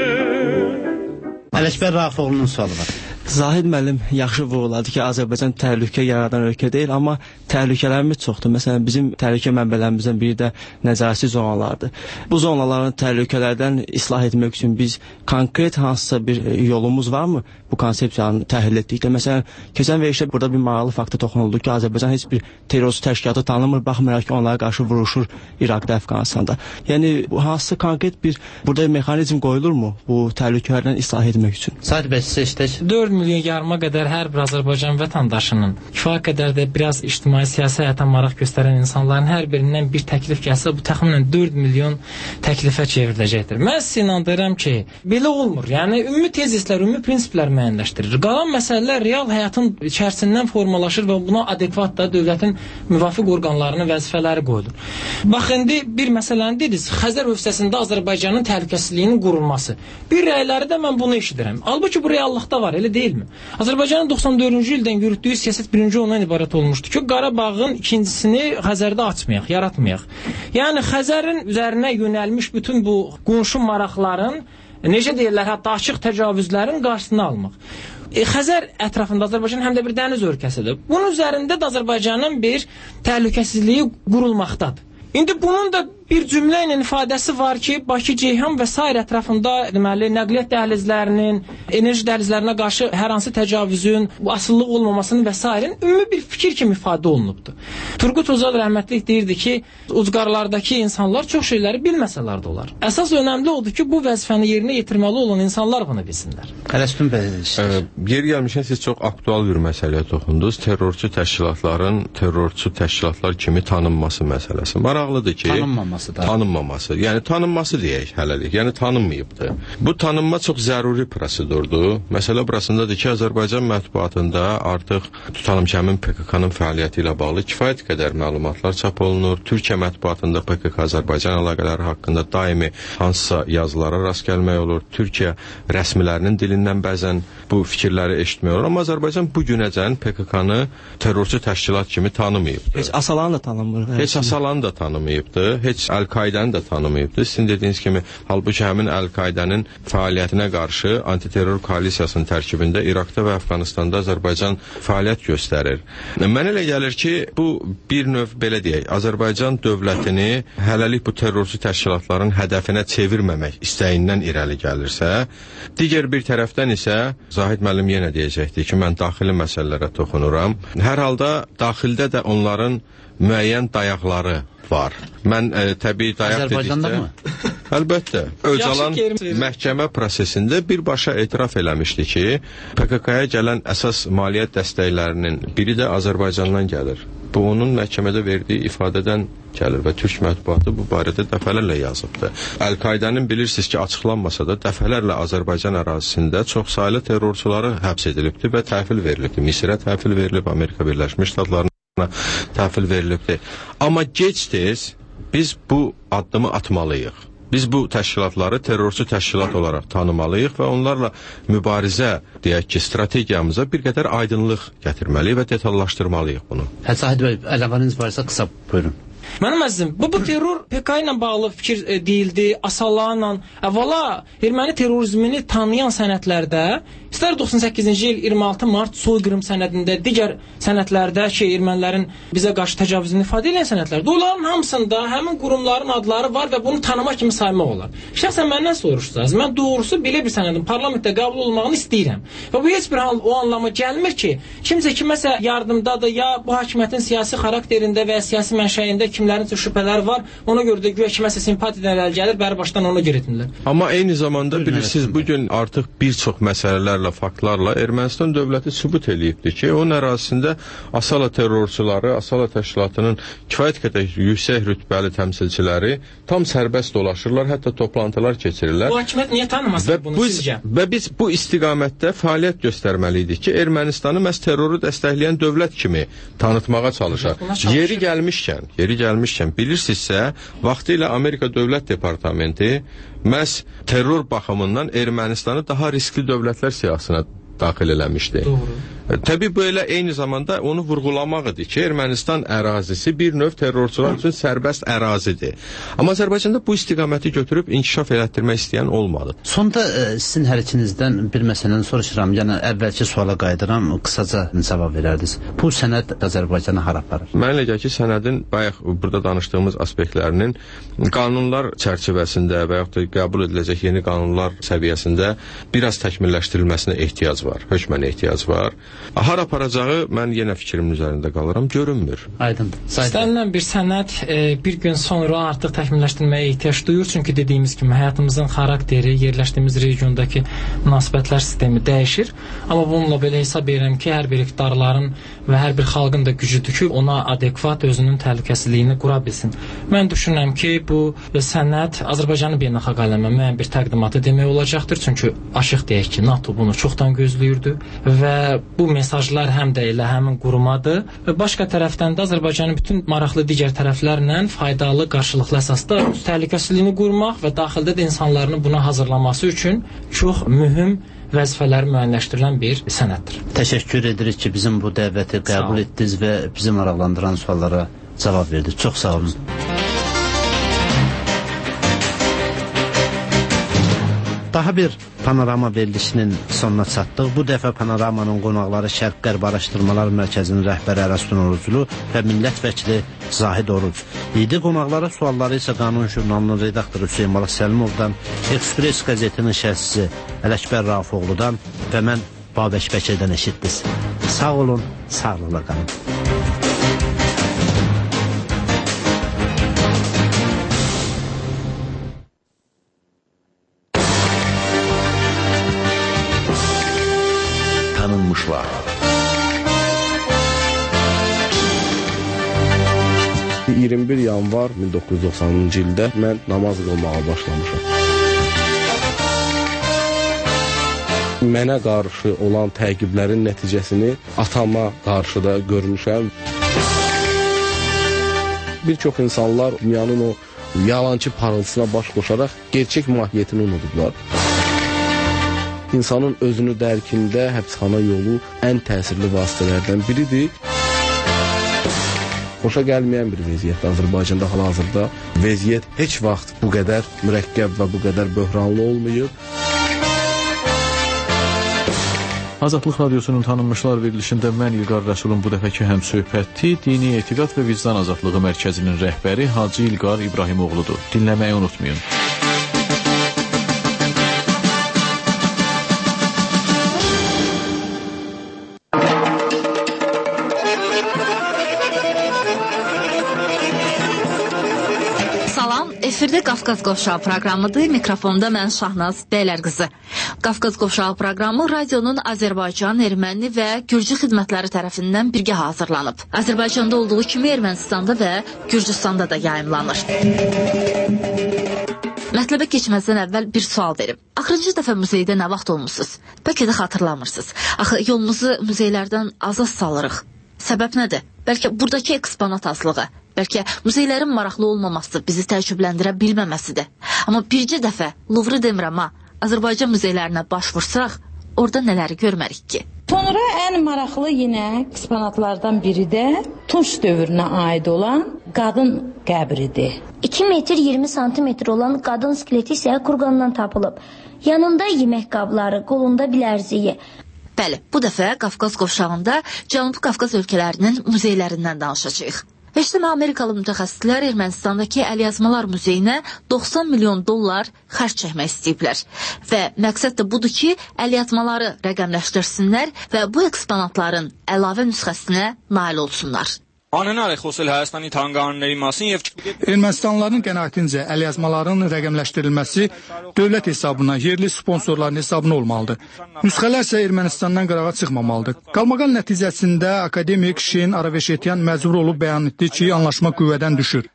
Ələkbər Rafiqoğlu'nun sualı var. Zahid müəllim yaxşı vuruladı ki, Azərbaycan təhlükə yaradan ölkə deyil, amma təhlükələrimiz çoxdur. Məsələn, bizim təhlükə mənbələrimizdən biri də nəzarətsiz zonalardır. Bu zonaların təhlükələrdən islah etmək üçün biz konkret hansısa bir yolumuz varmı bu konsepsiyanı təhlil etdikdə? Məsələn, keçən verilişdə burada bir maraqlı fakta toxunuldu ki, Azərbaycan heç bir terrorist təşkilatı tanımır, baxmayaraq ki, onlara qarşı vuruşur İraqda, Əfqanistanda. Yəni, hansısa konkret bir burada mexanizm qoyulurmu bu təhlükələrdən islah etmək üçün? Said bəy, siz işləş. dörd milyon yarıma qədər hər bir Azərbaycan vətəndaşının kifayət qədər də biraz ictimai siyasi həyata maraq göstərən insanların hər birindən bir təklif gəlsə, bu təxminən dörd milyon təklifə çevriləcəkdir. Mən sizə inandırıram ki, belə olmur. Yəni ümumi tezislər, ümumi prinsiplər müəyyənləşdirilir. Qalan məsələlər real həyatın içərisindən formalaşır və buna adekvat da dövlətin müvafiq orqanlarının vəzifələri qoyulur. Bax, indi bir məsələni dediniz, Xəzər hövzəsində Azərbaycanın təhlükəsizliyinin qurulması. Bir rəyləri də mən bunu eşidirəm. Halbuki bu reallıqda var, elə deyilmi? Azərbaycanın doxsan dördüncü ildən yürütdüyü siyasət birinci ondan ibarət olmuşdu ki, Qarabağın ikincisini Xəzərdə açmayaq, yaratmayaq. Yəni Xəzərin üzərinə yönəlmiş bütün bu qonşu maraqların, necə deyirlər, hətta açıq təcavüzlərin qarşısını almaq. E, Xəzər ətrafında Azərbaycan həm də bir dəniz ölkəsidir. Bunun üzərində də Azərbaycanın bir təhlükəsizliyi qurulmaqdadır. İndi bunun da bir cümlə ilə ifadəsi var ki, Bakı, Ceyhan və sair ətrafında deməli nəqliyyat dəhlizlərinin, enerji dəhlizlərinə qarşı hər hansı təcavüzün, asıllıq olmamasının və sairinin ümumi bir fikir kimi ifadə olunubdur. Turgut Özal rəhmətlik deyirdi ki, ucqarlardakı insanlar çox şeyləri bilməsələr də olar. Əsas önəmli odur ki, bu vəzifəni yerinə yetirməli olan insanlar bunu bilsinlər. Ələsbün bəy, yer gəlmişən siz çox aktual bir məsələyə toxundunuz. Terrorçu təşkilatların terrorçu təşkilatlar kimi tanınması məsələsi. Maraqlıdır ki, tanınmaması da. Tanınmaması. Yəni tanınması deyək hələlik. Yəni tanınmayıbdır. Bu tanınma çox zəruri prosedurdur. Məsələ burasındadır ki, Azərbaycan mətbuatında artıq tutalım ki, həmin P K K-nın fəaliyyəti ilə bağlı kifayət qədər məlumatlar çap olunur. Türkiyə mətbuatında P K K Azərbaycan əlaqələri haqqında daimi hansısa yazılara rast gəlmək olur. Türkiyə rəsmilərinin dilindən bəzən bu fikirləri eşitmək olur. Amma Azərbaycan bu günəcən P K K-nı terrorçu təşkilat kimi tanımayıbdır. Heç Asalanı da tanımır. Heç Asalanı da tanımayıbdır. Heç Əl-Qaidəni də tanımayıbdır. Sizin dediyiniz kimi, halbuki həmin Əl-Qaidənin fəaliyyətinə qarşı antiterror koalisiyasının tərkibində İraqda və Əfqanistanda Azərbaycan fəaliyyət göstərir. Mənə elə gəlir ki, bu bir növ belə deyək, Azərbaycan dövlətini hələlik bu terrorçu təşkilatların hədəfinə çevirməmək istəyindən irəli gəlirsə, digər bir tərəfdən isə Zahid müəllim yenə deyəcəkdir ki, mən daxili məsələlərə toxunuram. Hər halda daxildə də onların müəyyən dayaqları var. Mən e, təbii dayaq dedikdə, əlbəttə, Öcalan məhkəmə prosesində birbaşa etiraf eləmişdi ki, P K K-ya gələn əsas maliyyət dəstəklərinin biri də Azərbaycandan gəlir. Bu onun məhkəmədə verdiyi ifadədən gəlir və Türk mətbuatı bu barədə dəfələrlə yazıbdır. Əl-Qaidanın bilirsiniz ki, açıqlanmasa da dəfələrlə Azərbaycan ərazisində çoxsaylı terrorçuları həbs edilibdir və təhvil verilibdir. Misirə təhvil verilib, Amerika Birləşmiş Ştatlarına təhvil verilibdir. Amma gec-tez biz bu addımı atmalıyıq. Biz bu təşkilatları terrorçu təşkilat olaraq tanımalıyıq və onlarla mübarizə, deyək ki, strategiyamıza bir qədər aydınlıq gətirməliyik və detallaşdırmalıyıq bunu. Zahid bəy, əlavəniz varsa qısa buyurun. Mənim əzizim, bu, bu terror P K ilə bağlı fikir e, deyildi, asallarla. Əvvəla, erməni terrorizmini tanıyan sənədlərdə, istər doxsan səkkizinci il iyirmi altı mart soyqırım sənədində, digər sənədlərdə ki, ermənilərin bizə qarşı təcavüzünü ifadə edən sənədlərdə, onların hamısında həmin qurumların adları var və bunu tanımaq kimi saymaq olar. Şəxsən məndən soruşsaz, mən doğrusu belə bir sənədin parlamentdə qəbul olmağını istəyirəm. Və bu heç bir hal o anlama gəlmir ki, kimsə kiməsə yardımdadır, ya bu hakimiyyətin siyasi xarakterində və siyasi mənşəyində kimlərin üçün şübhələri var, ona görə də güya kiməsə simpatiyalar gəlir, bəri başdan ona görə etmirlər. Amma eyni zamanda bilirsiniz, bugün artıq bir çox məsələlərlə, faktlarla Ermənistan dövləti sübut eləyibdir ki, onun ərazisində Asala terrorçuları, Asala təşkilatının kifayət qədər yüksək rütbəli təmsilçiləri tam sərbəst dolaşırlar, hətta toplantılar keçirirlər. Bu hakimiyyət niyə tanımazdır bunu bu, sizcə? Və biz bu istiqamətdə fəaliyyət göstərməliydik ki, Ermənistanı məhz terroru dəstəkləyən dövlət kimi tanıtmağa çalışaq. Yeri gəlmişkən, yeri gəlmişkən bilirsinizsə, vaxtilə Amerika Dövlət Departamenti məhz terror baxımından Ermənistanı daha riskli dövlətlər siyahısına daxil eləmişdi. Doğru. Təbii belə eyni zamanda onu vurğulamaq idi ki, Ermənistan ərazisi bir növ terrorçular üçün sərbəst ərazidir. Amma Azərbaycanda bu istiqaməti götürüb inkişaf elətdirmək istəyən olmadı. Sonda e, sizin hər ikinizdən bir məsələni soruşuram. Yəni əvvəlki suala qayıdıram, qısaca cavab verərdiniz. Bu sənəd Azərbaycanı hara aparır? Mənə elə gəlir ki, sənədin bayaq burada danışdığımız aspektlərinin qanunlar çərçivəsində və yaxud da qəbul ediləcək yeni qanunlar səviyyəsində biraz təkmilləşdirilməsinə ehtiyac var, hökmənə ehtiyac var. Hara aparacağı mən yenə fikrimin üzərində qalıram, görünmür. Aydındır. İstənilən bir sənəd e, bir gün sonra artıq təkmilləşdirməyə ehtiyac duyur, çünki dediyimiz kimi həyatımızın xarakteri, yerləşdiyimiz regiondakı münasibətlər sistemi dəyişir. Amma bununla belə hesab edirəm ki, hər bir iqtidarların və hər bir xalqın da gücüdür ki, ona adekvat özünün təhlükəsizliyini qura bilsin. Mən düşünürəm ki, bu sənəd Azərbaycanın beynəlxalq aləmə müəyyən bir təqdimatı demək olacaqdır, çünki açıq deyək ki, NATO bunu çoxdan gözləyirdi və bu mesajlar həm də elə həmin qurumadır və başqa tərəfdən də Azərbaycanın bütün maraqlı digər tərəflərlə faydalı, qarşılıqlı əsasda təhlükəsizliyini qurmaq və daxildə də insanların buna hazırlanması üçün çox mühüm vəzifələri müəyyənləşdirilən bir sənəddir. Təşəkkür edirik ki, bizim bu dəvəti qəbul etdiniz və bizi maraqlandıran suallara cavab verdiniz. Çox sağ olun. Daha bir panorama verilişinin sonuna çatdıq. Bu dəfə panoramanın qonaqları Şərq-Qərb Araşdırmalar Mərkəzinin rəhbəri Ərəstun Oruclu və millət vəkili Zahid Oruc idi. Qonaqlara sualları isə Qanun jurnalının redaktoru Hüseyin Balaq Səlimovdan, Ekspres qəzetinin şərhçisi Ələkbər Rafoğludan və mən Babək Bəkirdən eşitdiniz. Sağ olun, sağlıqla qalın. Tanınmışlar. iyirmi bir yanvar min doqquz yüz doxsanıncı ildə mən namaz qılmağa başlamışam. Mənə qarşı olan təqiblərin nəticəsini atama qarşı da görmüşəm. Bir çox insanlar dünyanın o yalancı parıltısına baş qoşaraq gerçək mahiyyətini unudublar. İnsanın özünü dərkində həbsxana yolu ən təsirli vasitələrdən biridir. Xoşa gəlməyən bir vəziyyətdə Azərbaycanda hal-hazırda vəziyyət heç vaxt bu qədər mürəkkəb və bu qədər böhranlı olmayıb. Azadlıq Radiosunun tanınmışlar verilişində mən İlqar Rəsulun bu dəfəki həmsöhbəti Dini Etiqad və Vicdan Azadlığı Mərkəzinin rəhbəri Hacı İlqar İbrahimoğludur. Dinləməyi unutmayın. Efirdə Qafqaz Qovşağı proqramıdır. Mikrofonda mən Şahnaz Bəylər qızı. Qafqaz Qovşağı proqramı radionun Azərbaycan, Erməni və Gürcü xidmətləri tərəfindən birgə hazırlanıb. Azərbaycanda olduğu kimi Ermənistanda və Gürcüstanda da yayımlanır. Mətləbə keçməzdən əvvəl bir sual verim. Axırıncı dəfə muzeydə nə vaxt olmusunuz? Bəlkə də xatırlamırsınız. Axı yolumuzu muzeylərdən azad salırıq. Səbəb nədir? Bəlkə buradakı eksponat azlığı, bəlkə muzeylərin maraqlı olmaması bizi təəccübləndirə bilməməsidir. Amma bircə dəfə Luvru demirəm ha, Azərbaycan muzeylərinə baş vursaq, orada nələri görmərik ki? Sonra ən maraqlı yenə eksponatlardan biri də Tunç dövrünə aid olan qadın qəbridir. iki metr iyirmi santimetr olan qadın skeleti isə kurqandan tapılıb. Yanında yemək qabları, qolunda bilərziyi. Bəli, bu dəfə Qafqaz Qovşağında Cənubi Qafqaz ölkələrinin muzeylərindən danışacağıq. Heçdəmə Amerikalı mütəxəssislər Ermənistandakı əlyazmalar muzeyinə doxsan milyon dollar xərc çəkmək istəyiblər. Və məqsəd də budur ki, əlyazmaları rəqəmləşdirsinlər və bu eksponatların əlavə nüsxəsinə nail olsunlar. Ermənistanlıların qənaətincə əlyazmaların rəqəmləşdirilməsi dövlət hesabına, yerli sponsorların hesabına olmalıdır. Nüsxələr isə Ermənistandan qırağa çıxmamalıdır. Qalmaqal nəticəsində akademik Şen Araveşetyan məcbur olub bəyan etdi ki, anlaşma qüvvədən düşür.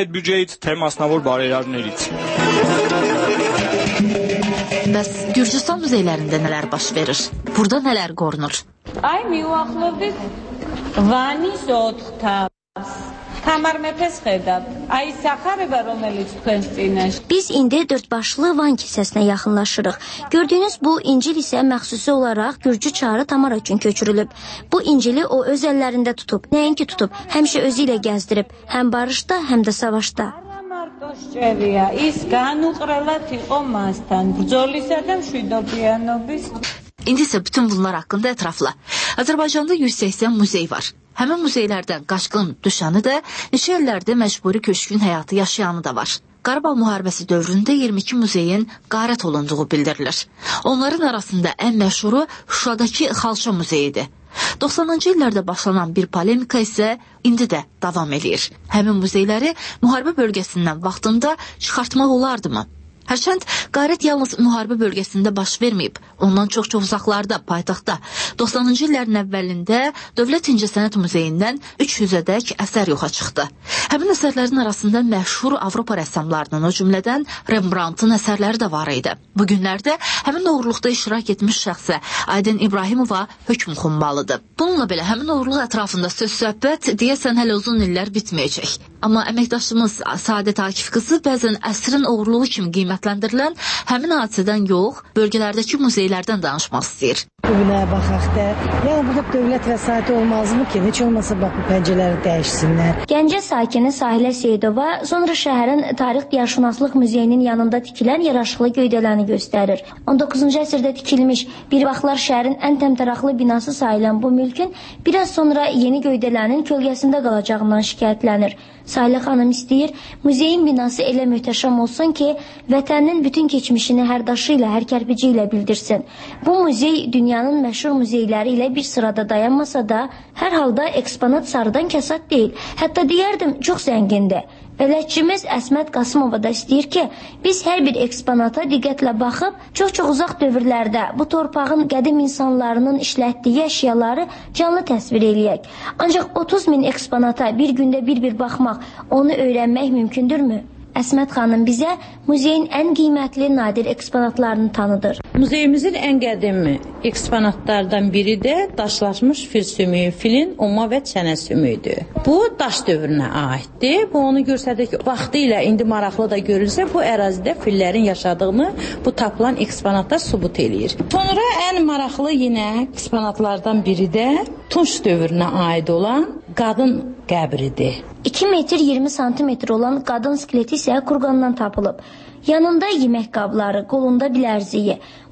Bəs Gürcüstan muzeylərində nələr baş verir? Burada nələr qorunur? Ay miyuaqlırdıq. Vani zodxtabs. Tamar mepes xedab. Ay saxarı var omelis tvenstinaş. Biz indi dördbaşlı Van kilsəsinə yaxınlaşırıq. Gördüyünüz bu İncil isə məxsusi olaraq Gürcü çarı Tamara üçün köçürülüb. Bu İncili o öz əllərində tutub. Nəinki tutub, həmişə özü ilə gəzdirib. Həm barışda, həm də savaşda. İndi isə bütün bunlar haqqında ətrafla. Azərbaycanda yüz səksən muzey var. Həmin muzeylərdən qaçqın düşəni də, neçə illərdə məcburi köçkün həyatı yaşayanı da var. Qarabağ müharibəsi dövründə iyirmi iki muzeyin qarət olunduğu bildirilir. Onların arasında ən məşhuru Şuşadakı Xalça muzeyidir. doxsanıncı illərdə başlanan bir polemika isə indi də davam edir. Həmin muzeyləri müharibə bölgəsindən vaxtında çıxartmaq olardımı? Hərçənd qarət yalnız müharibə bölgəsində baş verməyib. Ondan çox-çox uzaqlarda, paytaxtda. doxsanıncı illərin əvvəlində Dövlət İncəsənət Muzeyindən üç yüzədək əsər yoxa çıxdı. Həmin əsərlərin arasında məşhur Avropa rəssamlarının, o cümlədən Rembrandtın əsərləri də var idi. Bu günlərdə həmin oğurluqda iştirak etmiş şəxsə Aydın İbrahimova hökm oxunmalıdır. Bununla belə həmin oğurluq ətrafında söz-söhbət deyəsən hələ uzun illər bitməyəcək. Amma əməkdaşımız Saadət Akif qızı bəzən əsrin oğurluğu kimi qiymətləndirilən həmin hadisədən yox, bölgələrdəki muzeylərdən danışmaq istəyir. Buna baxaq da, yəni burada dövlət vəsaiti olmazmı ki, heç olmasa bax bu pəncələri dəyişsinlər. Gəncə sakini Sahilə Seyidova sonra şəhərin Tarix-Diyarşünaslıq Muzeyinin yanında tikilən yaraşıqlı göydələni göstərir. on doqquzuncu əsrdə tikilmiş, bir vaxtlar şəhərin ən təmtəraqlı binası sayılan bu mülkün biraz sonra yeni göydələnin kölgəsində qalacağından şikayətlənir. Sahilə xanım istəyir, muzeyin binası elə möhtəşəm olsun ki, vətənin bütün keçmişini hər daşı ilə, hər kərpici ilə bildirsin. Bu muzey dünyanın məşhur muzeyləri ilə bir sırada dayanmasa da, hər halda eksponat sarıdan kəsat deyil. Hətta deyərdim, çox zəngindir. Bələdçimiz Əsmət Qasımova da istəyir ki, biz hər bir eksponata diqqətlə baxıb, çox-çox uzaq dövrlərdə bu torpağın qədim insanlarının işlətdiyi əşyaları canlı təsvir eləyək. Ancaq otuz min eksponata bir gündə bir-bir baxmaq, onu öyrənmək mümkündürmü? Əsmət xanım bizə muzeyin ən qiymətli nadir eksponatlarını tanıdır. Muzeyimizin ən qədim eksponatlardan biri də daşlaşmış fil sümüyü, filin oma və çənə sümüyüdür. Bu daş dövrünə aiddir. Bu onu göstərdir ki, vaxtı ilə indi maraqlı da görülsə, bu ərazidə fillərin yaşadığını bu tapılan eksponatlar sübut eləyir. Sonra ən maraqlı yenə eksponatlardan biri də Tunç dövrünə aid olan qadın qəbridir. iki metr iyirmi santimetr olan qadın skeleti isə kurqandan tapılıb. Yanında yemək qabları, qolunda bilərziyi.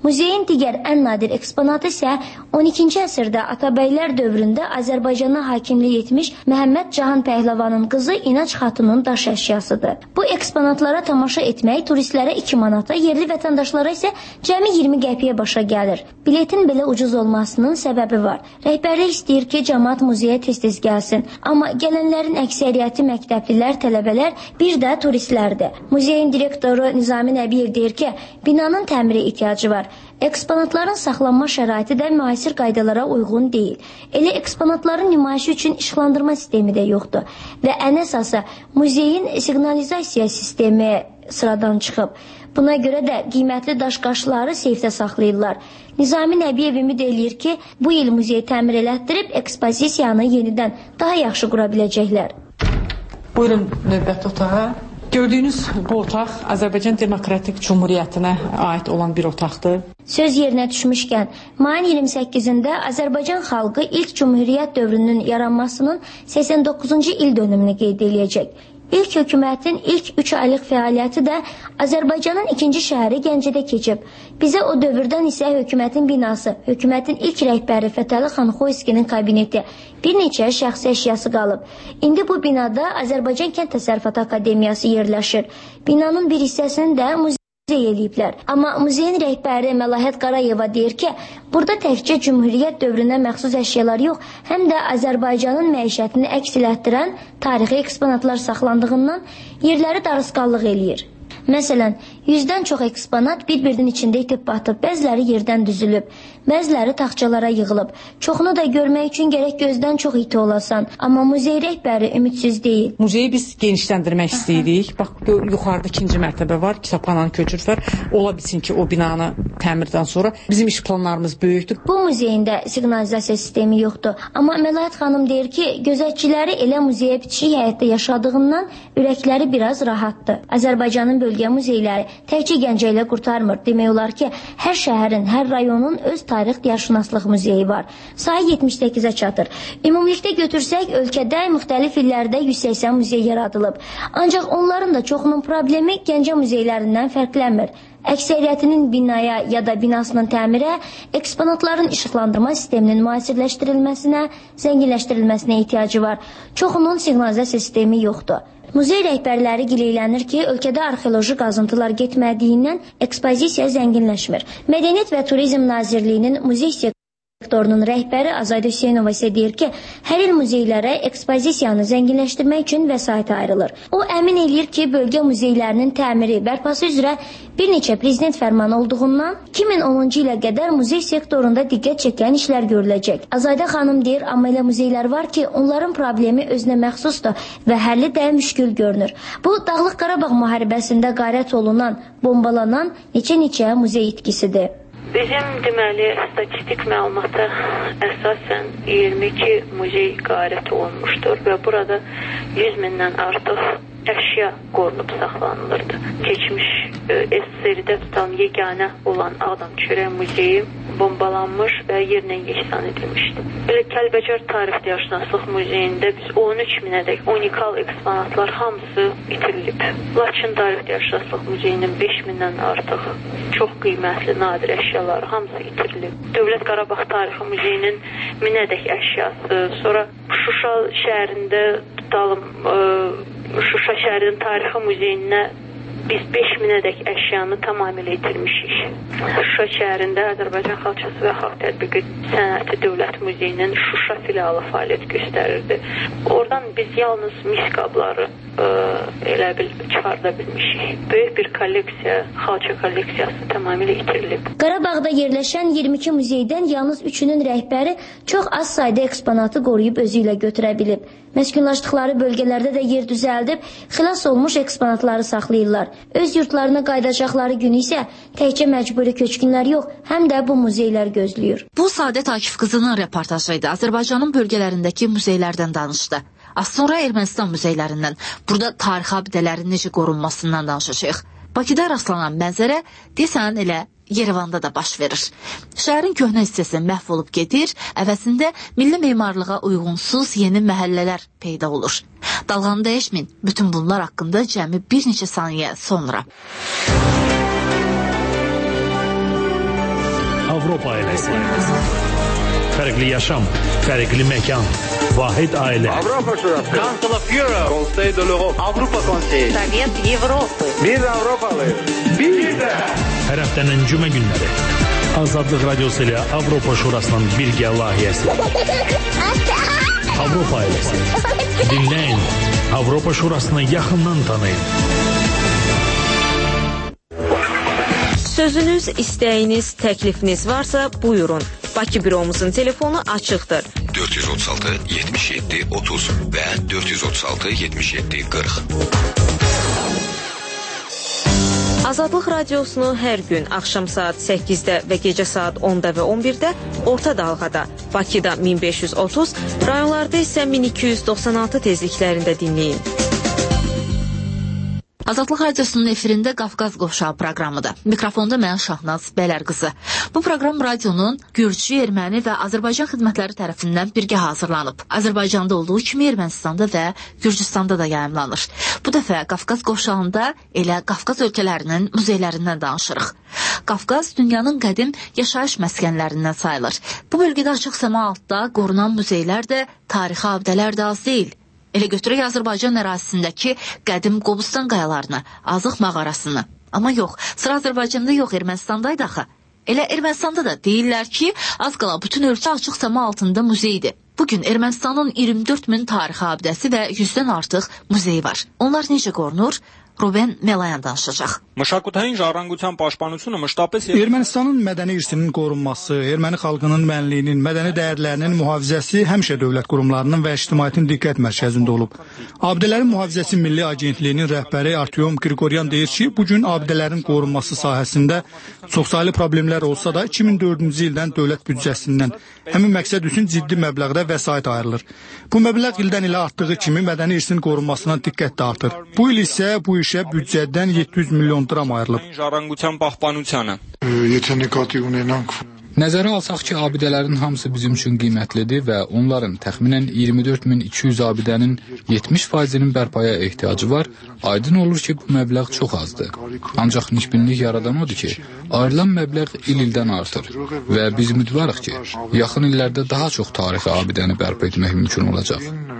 Muzeyin digər ən nadir eksponatı isə on ikinci əsrdə Atabəylər dövründə Azərbaycana hakimlik etmiş Məhəmməd Cahan Pəhləvanın qızı İnac Xatunun daş əşyasıdır. Bu eksponatlara tamaşa etmək turistlərə iki manata, yerli vətəndaşlara isə cəmi iyirmi qəpiyə başa gəlir. Biletin belə ucuz olmasının səbəbi var. Rəhbərlik istəyir ki, cəmaət muzeyə tez-tez gəlsin. Amma gələnlərin əksəriyyəti məktəblilər, tələbələr, bir də turistlərdir. Muzeyin direktoru Nizami Nəbiyev deyir ki, binanın təmiri ehtiyacı var. Eksponatların saxlanma şəraiti də müasir qaydalara uyğun deyil. Elə eksponatların nümayişi üçün işıqlandırma sistemi də yoxdur. Və ən əsası, muzeyin siqnalizasiya sistemi sıradan çıxıb. Buna görə də qiymətli daş qaşları seyfdə saxlayırlar. Nizami Nəbiyev ümid eləyir ki, bu il muzeyi təmir elətdirib ekspozisiyanı yenidən daha yaxşı qura biləcəklər. Buyurun növbəti otağa. Gördüyünüz bu otaq Azərbaycan Demokratik Cumhuriyyətinə aid olan bir otaqdır. Söz yerinə düşmüşkən, mayın iyirmi səkkizində Azərbaycan xalqı ilk Cumhuriyyət dövrünün yaranmasının səksən doqquzuncu il dönümünü qeyd edəcək. İlk hökumətin ilk üç aylıq fəaliyyəti də Azərbaycanın ikinci şəhəri Gəncədə keçib. Bizə o dövrdən isə hökumətin binası, hökumətin ilk rəhbəri Fətəli xan Xoyskinin kabineti, bir neçə şəxsi əşyası qalıb. İndi bu binada Azərbaycan Kənd Təsərrüfatı Akademiyası yerləşir. Binanın bir hissəsini də muzey eləyiblər. Amma muzeyin rəhbəri Məlahət Qarayeva deyir ki, burada təkcə Cümhuriyyət dövrünə məxsus əşyalar yox, həm də Azərbaycanın məişətini əks elətdirən tarixi eksponatlar saxlandığından yerləri darısqallıq eləyir. Məsələn, yüzdən çox eksponat bir-birinin içində itib batıb, bəziləri yerdən düzülüb, bəziləri taxçalara yığılıb. Çoxunu da görmək üçün gərək gözdən çox iti olasan, amma muzey rəhbəri ümidsiz deyil. Muzeyi biz genişləndirmək istəyirik. Bax, yuxarıda ikinci mərtəbə var, kitabxananın köçürü var. Ola bilsin ki, o binanı təmirdən sonra bizim iş planlarımız böyükdür. Bu muzeyində siqnalizasiya sistemi yoxdur. Amma Məlahət xanım deyir ki, gözətçiləri elə muzeyə bitişik həyətdə yaşadığından ürəkləri biraz rahatdır. Azərbaycanın bölgə muzeyləri təkcə Gəncə ilə qurtarmır. Demək olar ki, hər şəhərin, hər rayonun öz tarix diyarşünaslıq muzeyi var. Sayı yetmiş səkkizə çatır. Ümumilikdə götürsək, ölkədə müxtəlif illərdə yüz səksən muzey yaradılıb. Ancaq onların da çoxunun problemi Gəncə muzeylərindən fərqlənmir. Əksəriyyətinin binaya ya da binasının təmirə, eksponatların işıqlandırma sisteminin müasirləşdirilməsinə, zənginləşdirilməsinə ehtiyacı var. Çoxunun siqnalizasiya sistemi yoxdur. Muzey rəhbərləri gileylənir ki, ölkədə arxeoloji qazıntılar getmədiyindən ekspozisiya zənginləşmir. Mədəniyyət və Turizm Nazirliyinin muzey sektorunun rəhbəri Azayda Hüseynova isə deyir ki, hər il muzeylərə ekspozisiyanı zənginləşdirmək üçün vəsait ayrılır. O əmin eləyir ki, bölgə muzeylərinin təmiri, bərpası üzrə bir neçə prezident fərmanı olduğundan iki min onuncu ilə qədər muzey sektorunda diqqət çəkən işlər görüləcək. Azayda xanım deyir, amma elə muzeylər var ki, onların problemi özünə məxsusdur və həlli də müşkül görünür. Bu, Dağlıq Qarabağ müharibəsində qarət olunan, bombalanan neçə-neçə muzey itkisidir. Bizim deməli statistik məlumata əsasən iyirmi iki muzey qarət olunmuşdur və burada yüz mindən artıq əşya qorunub saxlanılırdı. Keçmiş e, S S R-də tutan yeganə olan Ağdam Çörək Muzeyi bombalanmış və yerlə yeksan edilmişdi. Belə Kəlbəcər Tarix Diyarşünaslıq Muzeyində biz on üç minədək unikal eksponatlar hamısı itirilib. Laçın Tarix Diyarşünaslıq Muzeyinin beş mindən artıq çox qiymətli nadir əşyaları hamısı itirilib. Dövlət Qarabağ Tarixi Muzeyinin minədək əşyası, sonra Şuşa şəhərində tutalım e, Şuşa şəhərinin Tarixi Muzeyinə biz beş minədək əşyanı tamamilə itirmişik. Şuşa şəhərində Azərbaycan Xalçası və Xalq Tətbiqi Sənəti Dövlət Muzeyinin Şuşa filialı fəaliyyət göstərirdi. Oradan biz yalnız mis qabları ə, elə bil çıxarda bilmişik. Böyük bir kolleksiya, xalça kolleksiyası tamamilə itirilib. Qarabağda yerləşən iyirmi iki muzeydən yalnız üçünün rəhbəri çox az sayda eksponatı qoruyub özü ilə götürə bilib. Məskunlaşdıqları bölgələrdə də yer düzəldib, xilas olmuş eksponatları saxlayırlar. Öz yurtlarına qaydacaqları günü isə təkcə məcburi köçkünlər yox, həm də bu muzeylər gözləyir. Bu Sadət Akif qızının reportajı idi. Azərbaycanın bölgələrindəki muzeylərdən danışdı. Az sonra Ermənistan muzeylərindən, burada tarixi abidələrin necə qorunmasından danışacağıq. Bakıda rastlanan mənzərə desən elə Yerevanda da baş verir. Şəhərin köhnə hissəsi məhv olub gedir, əvəzində milli memarlığa uyğunsuz yeni məhəllələr peyda olur. Dalğanı dəyişmin, bütün bunlar haqqında cəmi bir neçə saniyə sonra. Avropa ailəsi. Fərqli yaşam, fərqli məkan, vahid ailə. Avropa Şurası. Council of Europe. Conseil de l'Europe. Avropa Konseyi. Sovet Avropa. Biz Avropalıyıq. Biz də. Hər həftənin cümə günləri. Azadlıq Radiosu ilə Avropa Şurasının birgə layihəsi. Avropa ailəsi. Dinləyin. Avropa Şurasını yaxından tanıyın. Sözünüz, istəyiniz, təklifiniz varsa buyurun. Bakı büromuzun telefonu açıqdır. dörd yüz otuz altı yetmiş yeddi otuz və dörd yüz otuz altı yetmiş yeddi qırx. Azadlıq Radiosunu hər gün axşam saat səkkizdə və gecə saat onda və on birdə orta dalğada, Bakıda min beş yüz otuz, rayonlarda isə min iki yüz doxsan altı tezliklərində dinləyin. Azadlıq Radiosunun efirində Qafqaz Qovşağı proqramıdır. Mikrofonda mən Şahnaz Bəylərqızı. Bu proqram radionun Gürcü, Erməni və Azərbaycan xidmətləri tərəfindən birgə hazırlanıb. Azərbaycanda olduğu kimi Ermənistanda və Gürcüstanda da yayımlanır. Bu dəfə Qafqaz Qovşağında elə Qafqaz ölkələrinin muzeylərindən danışırıq. Qafqaz dünyanın qədim yaşayış məskənlərindən sayılır. Bu bölgədə açıq səma altda qorunan muzeylər də, tarixi abidələr də az deyil. Elə götürək Azərbaycan ərazisindəki qədim Qobustan qayalarını, Azıq mağarasını. Amma yox, sıra Azərbaycanda yox, Ermənistandaydı axı. Elə Ermənistanda da deyirlər ki, az qala bütün ölkə açıq səma altında muzeydir. Bugün Ermənistanın iyirmi dörd min tarixi abidəsi və yüzdən artıq muzeyi var. Onlar necə qorunur? Ruben Melayan danışacaq. Մշակութային ժառանգության պաշտպանությունը մշտապես Ermənistanın mədəni irsinin qorunması, erməni xalqının mənliyinin, mədəni dəyərlərinin mühafizəsi həmişə dövlət qurumlarının və ictimaiyyətin diqqət mərkəzində olub. Abidələrin Mühafizəsi Milli Agentliyinin rəhbəri Artyom Grigoryan deyir ki, bu gün abidələrin qorunması sahəsində çoxsaylı problemlər olsa da iki min dördüncü ildən dövlət büdcəsindən həmin məqsəd üçün ciddi məbləğdə vəsait ayrılır. Bu məbləğ ildən ilə artdığı kimi mədəni irsin qorunmasına diqqət də artır. Bu il isə bu işə büdcədən yeddi yüz milyon dram ayrılıb. ժառանգության պահպանությանը Եթե նկատի ունենանք Nəzərə alsaq ki, abidələrin hamısı bizim üçün qiymətlidir və onların təxminən iyirmi dörd min iki yüz abidənin yetmiş faizinin bərpaya ehtiyacı var, aydın olur ki, bu məbləğ çox azdır. Ancaq nisbinlik yaradan odur ki, ayrılan məbləğ il-ildən artır və biz ümidvarıq ki, yaxın illərdə daha çox tarixi abidəni bərpa etmək mümkün olacaq.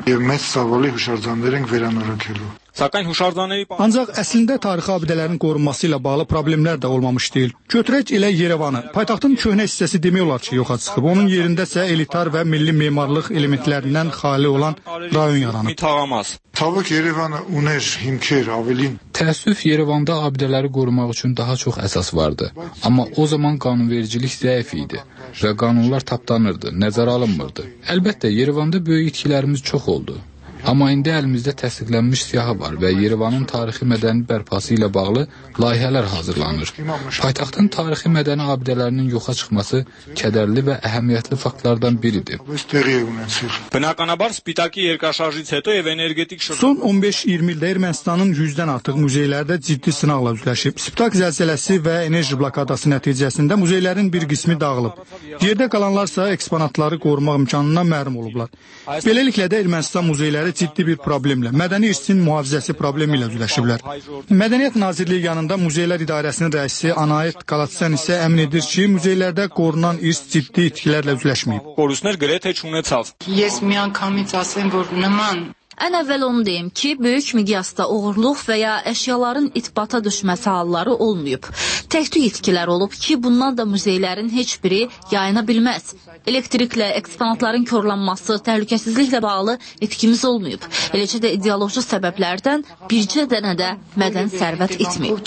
Sակայն հուշարձանների Ancaq əslində tarixi abidələrin qorunması ilə bağlı problemlər də olmamış deyil. Götürək elə Yerevanı. Paytaxtın köhnə hissəsi demək olar ki, yoxa çıxıb. Onun yerində isə elitar və milli memarlıq elementlərindən xali olan rayon yaranıb. Tavuk Yerevanı uner himker avelin. Təəssüf Yerevanda abidələri qorumaq üçün daha çox əsas vardı. Amma o zaman qanunvericilik zəif idi və qanunlar tapdanırdı, nəzərə alınmırdı. Əlbəttə Yerevanda böyük itkilərimiz çox oldu. Amma indi əlimizdə təsdiqlənmiş siyahı var və Yerevanın tarixi mədəni bərpası ilə bağlı layihələr hazırlanır. Paytaxtın tarixi mədəni abidələrinin yoxa çıxması kədərli və əhəmiyyətli faktlardan biridir. Բնականաբար սպիտակի երկրաշարժից հետո եւ էներգետիկ Son on beş iyirmi ildə Ermənistanın yüzdən artıq muzeylərdə ciddi sınaqla üzləşib. Spitak zəlzələsi və enerji blokadası nəticəsində muzeylərin bir qismi dağılıb. Yerdə qalanlarsa eksponatları qorumaq imkanından məhrum olublar. Beləliklə də Ermənistan muzeyləri ciddi bir problemlə, mədəni irsin mühafizəsi problemi ilə üzləşiblər. Mədəniyyət Nazirliyi yanında Muzeylər İdarəsinin rəisi Anayet Qalatsan isə əmin edir ki, muzeylərdə qorunan irs ciddi itkilərlə üzləşməyib. Կորուստներ գրեթե չունեցավ։ Ես միանգամից ասեմ, որ նման Ən əvvəl onu deyim ki, böyük miqyasda oğurluq və ya əşyaların itibata düşməsi halları olmayıb. Tək-tük itkilər olub ki, bundan da muzeylərin heç biri yayına bilməz. Elektriklə, eksponatların korlanması, təhlükəsizliklə bağlı itkimiz olmayıb. Eləcə də ideoloji səbəblərdən bircə dənə də mədəni sərvət itməyib.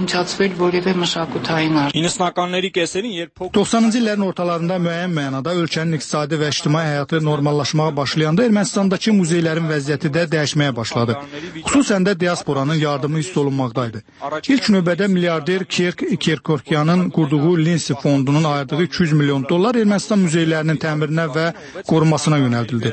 իննսնականների կեսերին երբ doxsanıncı illərin ortalarında müəyyən mənada ölkənin iqtisadi və ictimai həyatı normallaşmağa başlayanda Ermənistandakı muzeylərin vəziyyəti də dəyişməyə başladı. Xüsusən də diasporanın yardımı hiss olunmaqdaydı. İlk növbədə milyarder Kirk Kerkorkyanın qurduğu Linsi fondunun ayırdığı iki yüz milyon dollar Ermənistan muzeylərinin təmirinə və qorunmasına yönəldildi.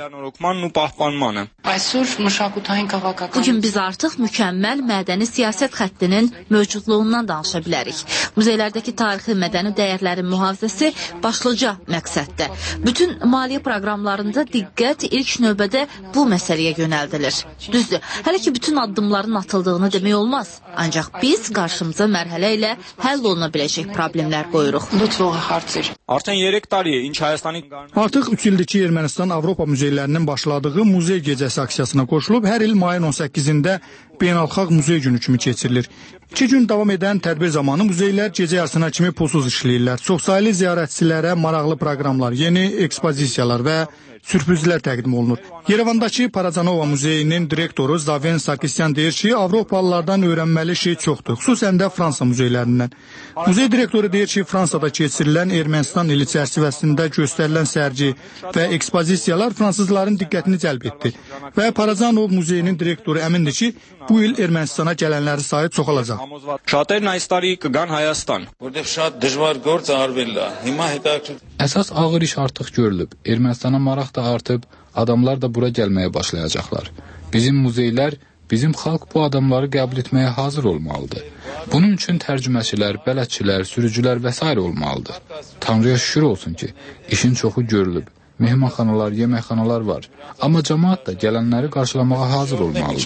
Bugün biz artıq mükəmməl mədəni siyasət xəttinin mövcudluğundan danışa bilərik. Muzeylərdəki tarixi mədəni dəyərlərin mühafizəsi başlıca məqsəddir. Bütün maliyyə proqramlarında diqqət ilk növbədə bu məsələyə yönəldilir. Düzdür, hələ ki bütün addımların atıldığını demək olmaz. Ancaq biz qarşımıza mərhələ ilə həll oluna biləcək problemlər qoyuruq. Արդեն երեք տարի է, ինչ Հայաստանի Artıq üç ildir ki, Ermənistan Avropa muzeylərinin başladığı muzey gecəsi aksiyasına qoşulub, hər il mayın on səkkizində Beynəlxalq Muzey Günü kimi keçirilir. İki gün davam edən tədbir zamanı muzeylər gecə yarısına kimi pulsuz işləyirlər. Çoxsaylı ziyarətçilərə maraqlı proqramlar, yeni ekspozisiyalar və sürprizlər təqdim olunur. Yerevandakı Paracanova Muzeyinin direktoru Zaven Sarkisyan deyir ki, Avropalılardan öyrənməli şey çoxdur, xüsusən də Fransa muzeylərindən. Muzey direktoru deyir ki, Fransada keçirilən Ermənistan ili çərçivəsində göstərilən sərgi və ekspozisiyalar fransızların diqqətini cəlb etdi. Və Paracanova Muzeyinin direktoru əmindir ki, bu il Ermənistana gələnlərin sayı çoxalacaq. Şատերն այս տարի կգան Հայաստան։ Որտեղ շատ դժվար գործ արվել է։ Հիմա հետաքրքիր Əsas ağır iş artıq görülüb. Ermənistana maraq da artıb, adamlar da bura gəlməyə başlayacaqlar. Bizim muzeylər, bizim xalq bu adamları qəbul etməyə hazır olmalıdır. Bunun üçün tərcüməçilər, bələdçilər, sürücülər və s. olmalıdır. Tanrıya şükür olsun ki, işin çoxu görülüb. Mehmanxanalar, yeməkxanalar var. Amma cəmaət də gələnləri qarşılamağa hazır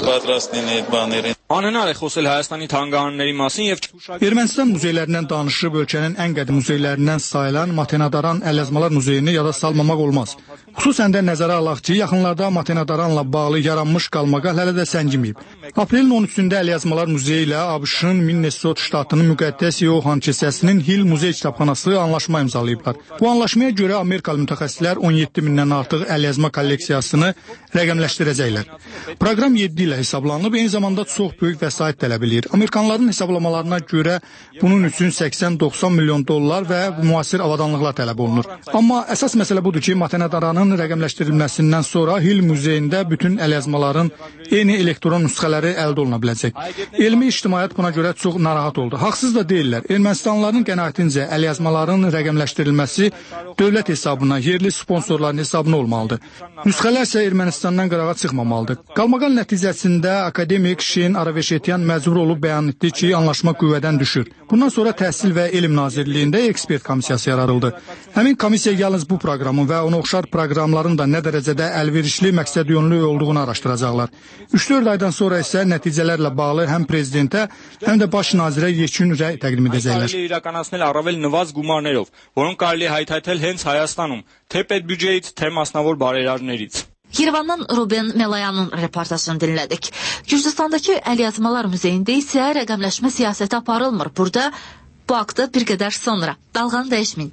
olmalıdır. Անհնար է խոսել Հայաստանի թանգարանների մասին եւ Ermənistan muzeylərindən danışıb ölkənin ən qədim muzeylərindən sayılan Matenadaran Əlyazmalar Muzeyini yada salmamaq olmaz. Xüsusən də nəzərə alaq ki, yaxınlarda Matenadaranla bağlı yaranmış qalmaqal hələ də səngiməyib. Aprelin on üçündə Əlyazmalar Muzeyi ilə ABŞ-ın Minnesota ştatının müqəddəs Yohan kilsəsinin Hill Muzey kitabxanası anlaşma imzalayıblar. Bu anlaşmaya görə Amerikalı mütəxəssislər on yeddi mindən artıq əlyazma kolleksiyasını rəqəmləşdirəcəklər. Proqram yeddi ilə hesablanıb, eyni zamanda çox böyük vəsait tələb edir. Amerikanların hesablamalarına görə bunun üçün səksən doxsan milyon dollar və müasir avadanlıqlar tələb olunur. Amma əsas məsələ budur ki, Matenadaranın rəqəmləşdirilməsindən sonra Hill Muzeyində bütün əlyazmaların eyni elektron nüsxələri əldə oluna biləcək. Elmi ictimaiyyət buna görə çox narahat oldu. Haqsız da deyirlər. Ermənistanlıların qənaətincə əlyazmaların rəqəmləşdirilməsi dövlət hesabına, yerli sponsorların hesabına olmalıdır. Nüsxələr isə Ermənistandan qırağa çıxmamalıdır. Qalmaqal nəticəsində akademik Şeyn Araveşetyan məcbur olub bəyan etdi ki, anlaşma qüvvədən düşür. Bundan sonra Təhsil və Elm Nazirliyində ekspert komissiyası yaradıldı. Həmin komissiya yalnız bu proqramın və ona oxşar proqramların da nə dərəcədə əlverişli, məqsədyönlü olduğunu araşdıracaqlar. üç dörd aydan sonra isə nəticələrlə bağlı həm prezidentə, həm də baş nazirə yekun rəy təqdim edəcəklər. Կարելի է իրականացնել առավել նվազ գումարներով, որոնք կարելի է հայթայթել հենց Հայաստանում, թե պետբյուջեից, թե մասնավոր բարերարներից։ Yerevandan Ruben Melayanın reportajını dinlədik. Gürcüstandakı Əlyazmalar Muzeyində isə rəqəmləşmə siyasəti aparılmır. Burada bu haqda bir qədər sonra. Dalğanı dəyişməyin.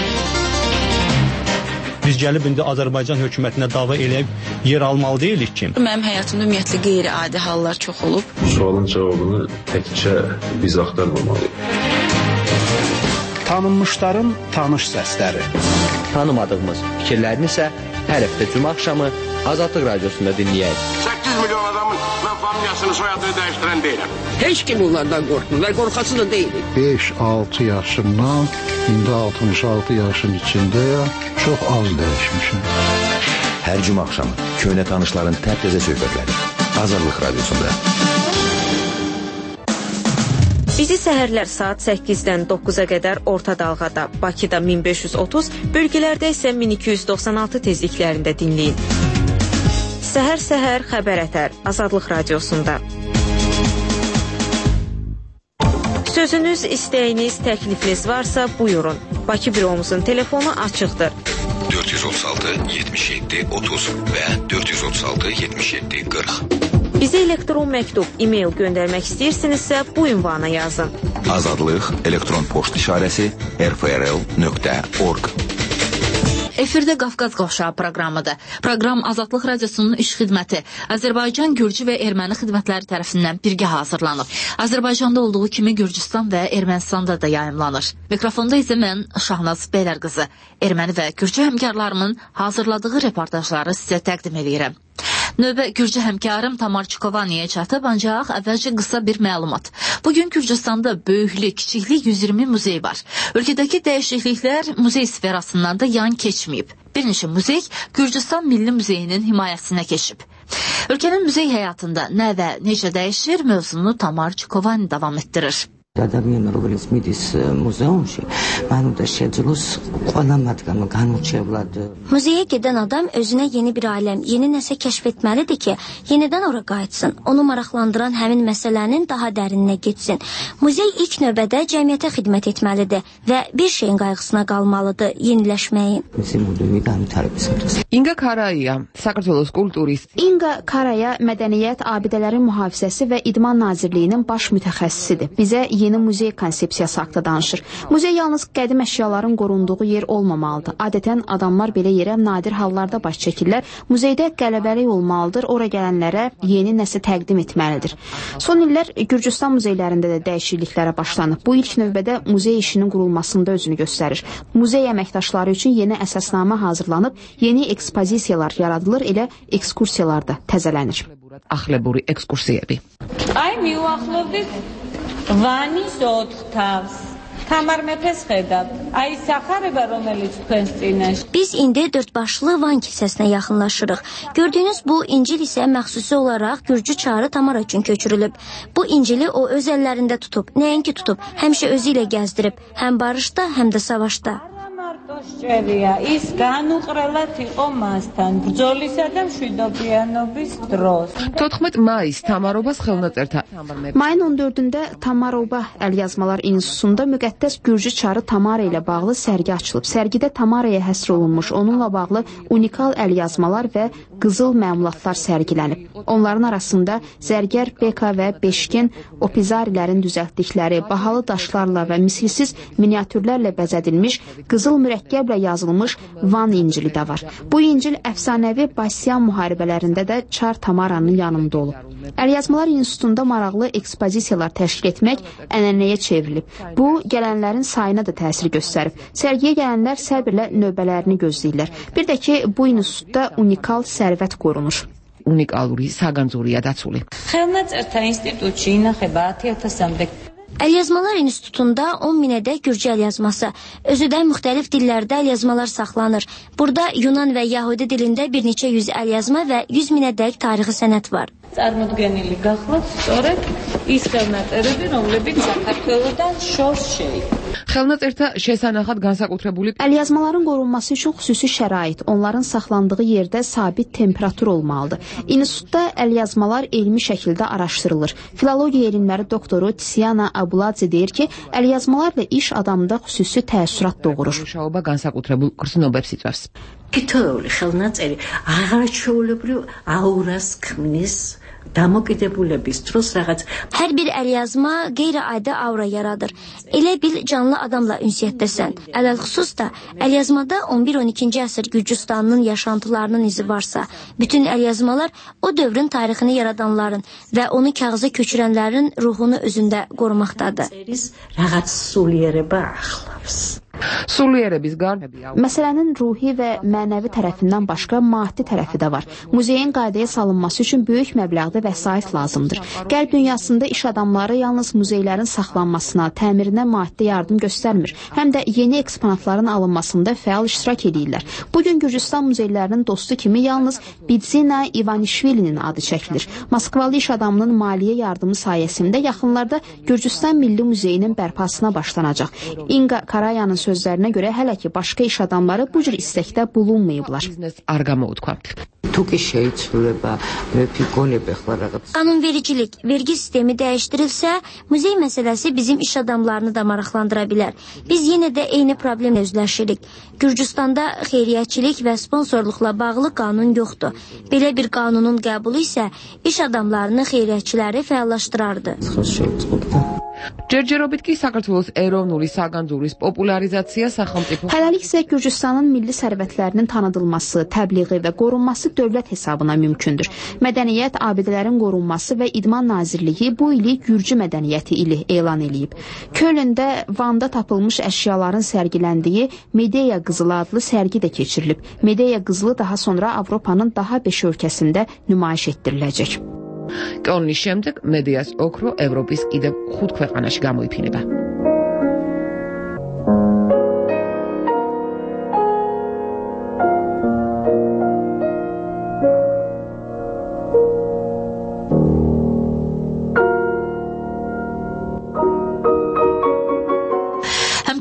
Biz gəlib indi Azərbaycan hökumətinə dava eləyib yer almalı deyilik ki. Mənim həyatımda ümumiyyətlə qeyri-adi hallar çox olub. Sualın cavabını təkcə biz axtarmamalıyıq. Tanınmışların tanış səsləri. Tanımadığımız fikirlərini isə hər həftə cümə axşamı Azadlıq Radiosunda dinləyək. səkkiz milyon adamın mən familiyasını, soyadını dəyişdirən deyiləm. Heç kim onlardan qorxmur, qorxası da deyilik. beş altı yaşımdan indi altmış altı yaşın içindəyəm, çox az dəyişmişim. Hər cümə axşamı köhnə tanışların təptəzə söhbətləri Azadlıq Radiosunda. Bizi səhərlər saat səkkizdən doqquza qədər orta dalğada, Bakıda min beş yüz otuz, bölgələrdə isə min iki yüz doxsan altı tezliklərində dinləyin. Səhər-səhər xəbər ətər Azadlıq Radiosunda. Sözünüz, istəyiniz, təklifiniz varsa buyurun. Bakı büromuzun telefonu açıqdır. dörd yüz otuz altı yetmiş yeddi otuz və dörd yüz otuz altı yetmiş yeddi qırx. Bizə elektron məktub, e-mail göndərmək istəyirsinizsə bu ünvana yazın. Azadlıq elektron poçt işarəsi r f r l nöqtə org. Efirdə Qafqaz Qovşağı proqramıdır. Proqram Azadlıq Radiosunun iş xidməti Azərbaycan, Gürcü və Erməni xidmətləri tərəfindən birgə hazırlanıb. Azərbaycanda olduğu kimi Gürcüstan və Ermənistanda da yayımlanır. Mikrofonda isə mən Şahnaz Beylərqızı, Erməni və Gürcü həmkarlarımın hazırladığı reportajları sizə təqdim edirəm. Növbə Gürcü həmkarım Tamar Çukovaniyə çatıb, ancaq əvvəlcə qısa bir məlumat. Bugün Gürcüstanda böyüklü, kiçikli yüz iyirmi muzey var. Ölkədəki dəyişikliklər muzey sferasından da yan keçməyib. Bir neçə muzey Gürcüstan Milli Muzeyinin himayəsinə keçib. Ölkənin muzey həyatında nə və necə dəyişir mövzunu Tamar Çukovani davam etdirir. ადამიანმა რომელიც მიდის მუზეუმში, მან უნდა შეძლოს ყველა მათგანმა განურჩევლად. Muzeyə gedən adam özünə yeni bir aləm, yeni nəsə kəşf etməlidir ki, yenidən ora qayıtsın. Onu maraqlandıran həmin məsələnin daha dərininə getsin. Muzey ilk növbədə cəmiyyətə xidmət etməlidir və bir şeyin qayğısına qalmalıdır, yeniləşməyin. İnga Karaya, საქართველოს kulturis. İnga Karaya mədəniyyət, abidələrin mühafizəsi və idman nazirliyinin baş mütəxəssisidir. Bizə yeni muzey konsepsiyası haqqında danışır. Muzey yalnız qədim əşyaların qorunduğu yer olmamalıdır. Adətən adamlar belə yerə nadir hallarda baş çəkirlər. Muzeydə qələbəlik olmalıdır, ora gələnlərə yeni nəsə təqdim etməlidir. Son illər Gürcüstan muzeylərində də dəyişikliklərə başlanıb. Bu ilk növbədə muzey işinin qurulmasında özünü göstərir. Muzey əməkdaşları üçün yeni əsasnamə hazırlanıb, yeni ekspozisiyalar yaradılır, elə ekskursiyalar da təzələnir. Axleburi ekskursiyები. Ay მიუახლოვდით ვანის ოთხ თავს. Tamar Mepes xedab. Ay saxareba რომელიც თქვენს წინაშე. Biz indi dördbaşlı Van kilsəsinə yaxınlaşırıq. Gördüyünüz bu İncil isə məxsusi olaraq Gürcü çarı Tamara üçün köçürülüb. Bu İncili o öz əllərində tutub, nəinki tutub, həmişə özü ilə gəzdirib, həm barışda, həm də savaşda. Tosçevia is განუყრელად იყო მასთან ბრძოლისა და მშვიდობიანობის დროს. თოთხმეტ მაისს Tamarobas ხელნაწერთა. Mayın on dördündə Tamaroba Əlyazmalar İnstitutunda müqəddəs Gürcü çarı Tamara ilə bağlı sərgi açılıb. Sərgidə Tamaraya həsr olunmuş, onunla bağlı unikal əlyazmalar və qızıl məmulatlar sərgilənib. Onların arasında zərgər Beka və Beşkin opizarilərin düzəltdikləri bahalı daşlarla və misilsiz miniatürlərlə bəzədilmiş qızıl mürəkkəblə yazılmış Van İncili də var. Bu İncil əfsanəvi Basyan müharibələrində də Çar Tamaranın yanında olub. Əlyazmalar İnstitutunda maraqlı ekspozisiyalar təşkil etmək ənənəyə çevrilib. Bu, gələnlərin sayına da təsir göstərib. Sərgiyə gələnlər səbirlə növbələrini gözləyirlər. Bir də ki, bu institutda unikal sərvət qorunur. Unikaluri sağanzuriya daculi. Ხელნაწერთა ინსტიტუტში ინახება ათი ათასამდე. Əlyazmalar İnstitutunda on minədək Gürcü əlyazması, özü də müxtəlif dillərdə əlyazmalar saxlanır. Burada Yunan və Yahudi dilində bir neçə yüz əlyazma və yüz minədək tarixi sənət var. წარმოდგენილი გახლავთ სწორედ ის ხელნაწერები, რომლებიც საქართველოდან შორს შეიქმნა. Ხელნაწერთა შესანახად განსაკუთრებული Əlyazmaların qorunması üçün xüsusi şərait, onların saxlandığı yerdə sabit temperatur olmalıdır. İnstitutda əlyazmalar elmi şəkildə araşdırılır. Filologiya elmləri doktoru Tiziana Abuladze deyir ki, əlyazmalarla iş adamda xüsusi təəssürat doğurur. Mუშაობა განსაკუთრებულ გრძნობებს იწვევს. თითოეული ხელნაწერი აღარჩეულებრივ აურას ქმნის. Damokidebulebis dros rəğət. Hər bir əlyazma qeyri-adi aura yaradır. Elə bil canlı adamla ünsiyyətdəsən. Ələlxüsus da əlyazmada on bir on ikinci əsr Gürcüstanının yaşantılarının izi varsa, bütün əlyazmalar o dövrün tarixini yaradanların və onu kağıza köçürənlərin ruhunu özündə qorumaqdadır. Rəğət suliyerəbə axlavs. Suliyerəbiz qar. Məsələnin ruhi və mənəvi tərəfindən başqa maddi tərəfi də var. Muzeyin qaydaya salınması üçün böyük məbləğdə vəsait lazımdır. Qərb dünyasında iş adamları yalnız muzeylərin saxlanmasına, təmirinə maddi yardım göstərmir, həm də yeni eksponatların alınmasında fəal iştirak edirlər. Bugün Gürcüstan muzeylərinin dostu kimi yalnız Bidzina Ivanishvilinin adı çəkilir. Moskvalı iş adamının maliyyə yardımı sayəsində yaxınlarda Gürcüstan Milli Muzeyinin bərpasına başlanacaq. İnga Karayanın sözlərinə görə hələ ki başqa iş adamları bu cür istəkdə bulunmayıblar. Qanunvericilik, vergi sistemi dəyişdirilsə, muzey məsələsi bizim iş adamlarını da maraqlandıra bilər. Biz yenə də eyni problemlə üzləşirik. Gürcüstanda xeyriyyətçilik və sponsorluqla bağlı qanun yoxdur. Belə bir qanunun qəbulu isə iş adamlarını, xeyriyyətçiləri fəallaşdırardı. Cərcərobit ki, საქართველოს erოვნული საგანძურის popularizasiya სახელმწიფო. Hələlik isə Gürcüstanın milli sərvətlərinin tanıdılması, təbliği və qorunması dövlət hesabına mümkündür. Mədəniyyət, abidələrin qorunması və İdman Nazirliyi bu ili Gürcü mədəniyyəti ili elan edib. Kölndə Van'da tapılmış əşyaların sərgiləndiyi Medeya qızılı adlı sərgi də keçirilib. Medeya qızılı daha sonra Avropanın daha beş ölkəsində nümayiş etdiriləcək. Კოლნის შემდეგ მედეას ოქრო ევროპის კიდევ ხუთ ქვეყანაში გამოიფინება.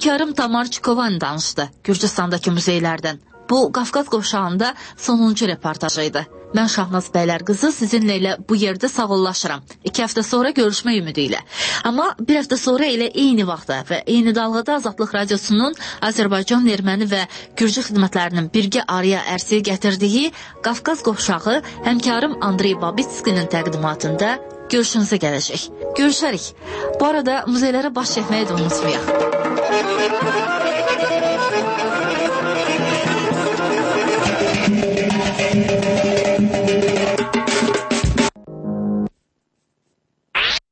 Həmkarım Tamar Çikovan danışdı Gürcüstandakı muzeylərdən. Bu, Qafqaz qovşağında sonuncu reportajı idi. Mən Şahnaz Bəylər qızı sizinlə elə bu yerdə sağollaşıram. İki həftə sonra görüşmə ümidi ilə. Amma bir həftə sonra elə eyni vaxtda və eyni dalğada Azadlıq Radiosunun Azərbaycan, Erməni və Gürcü xidmətlərinin birgə araya ərsiyə gətirdiyi Qafqaz qovşağı həmkarım Andrey Babitskinin təqdimatında görüşünüzə gələcək. Görüşərik. Bu arada muzeylərə baş çəkməyi də unutmayaq.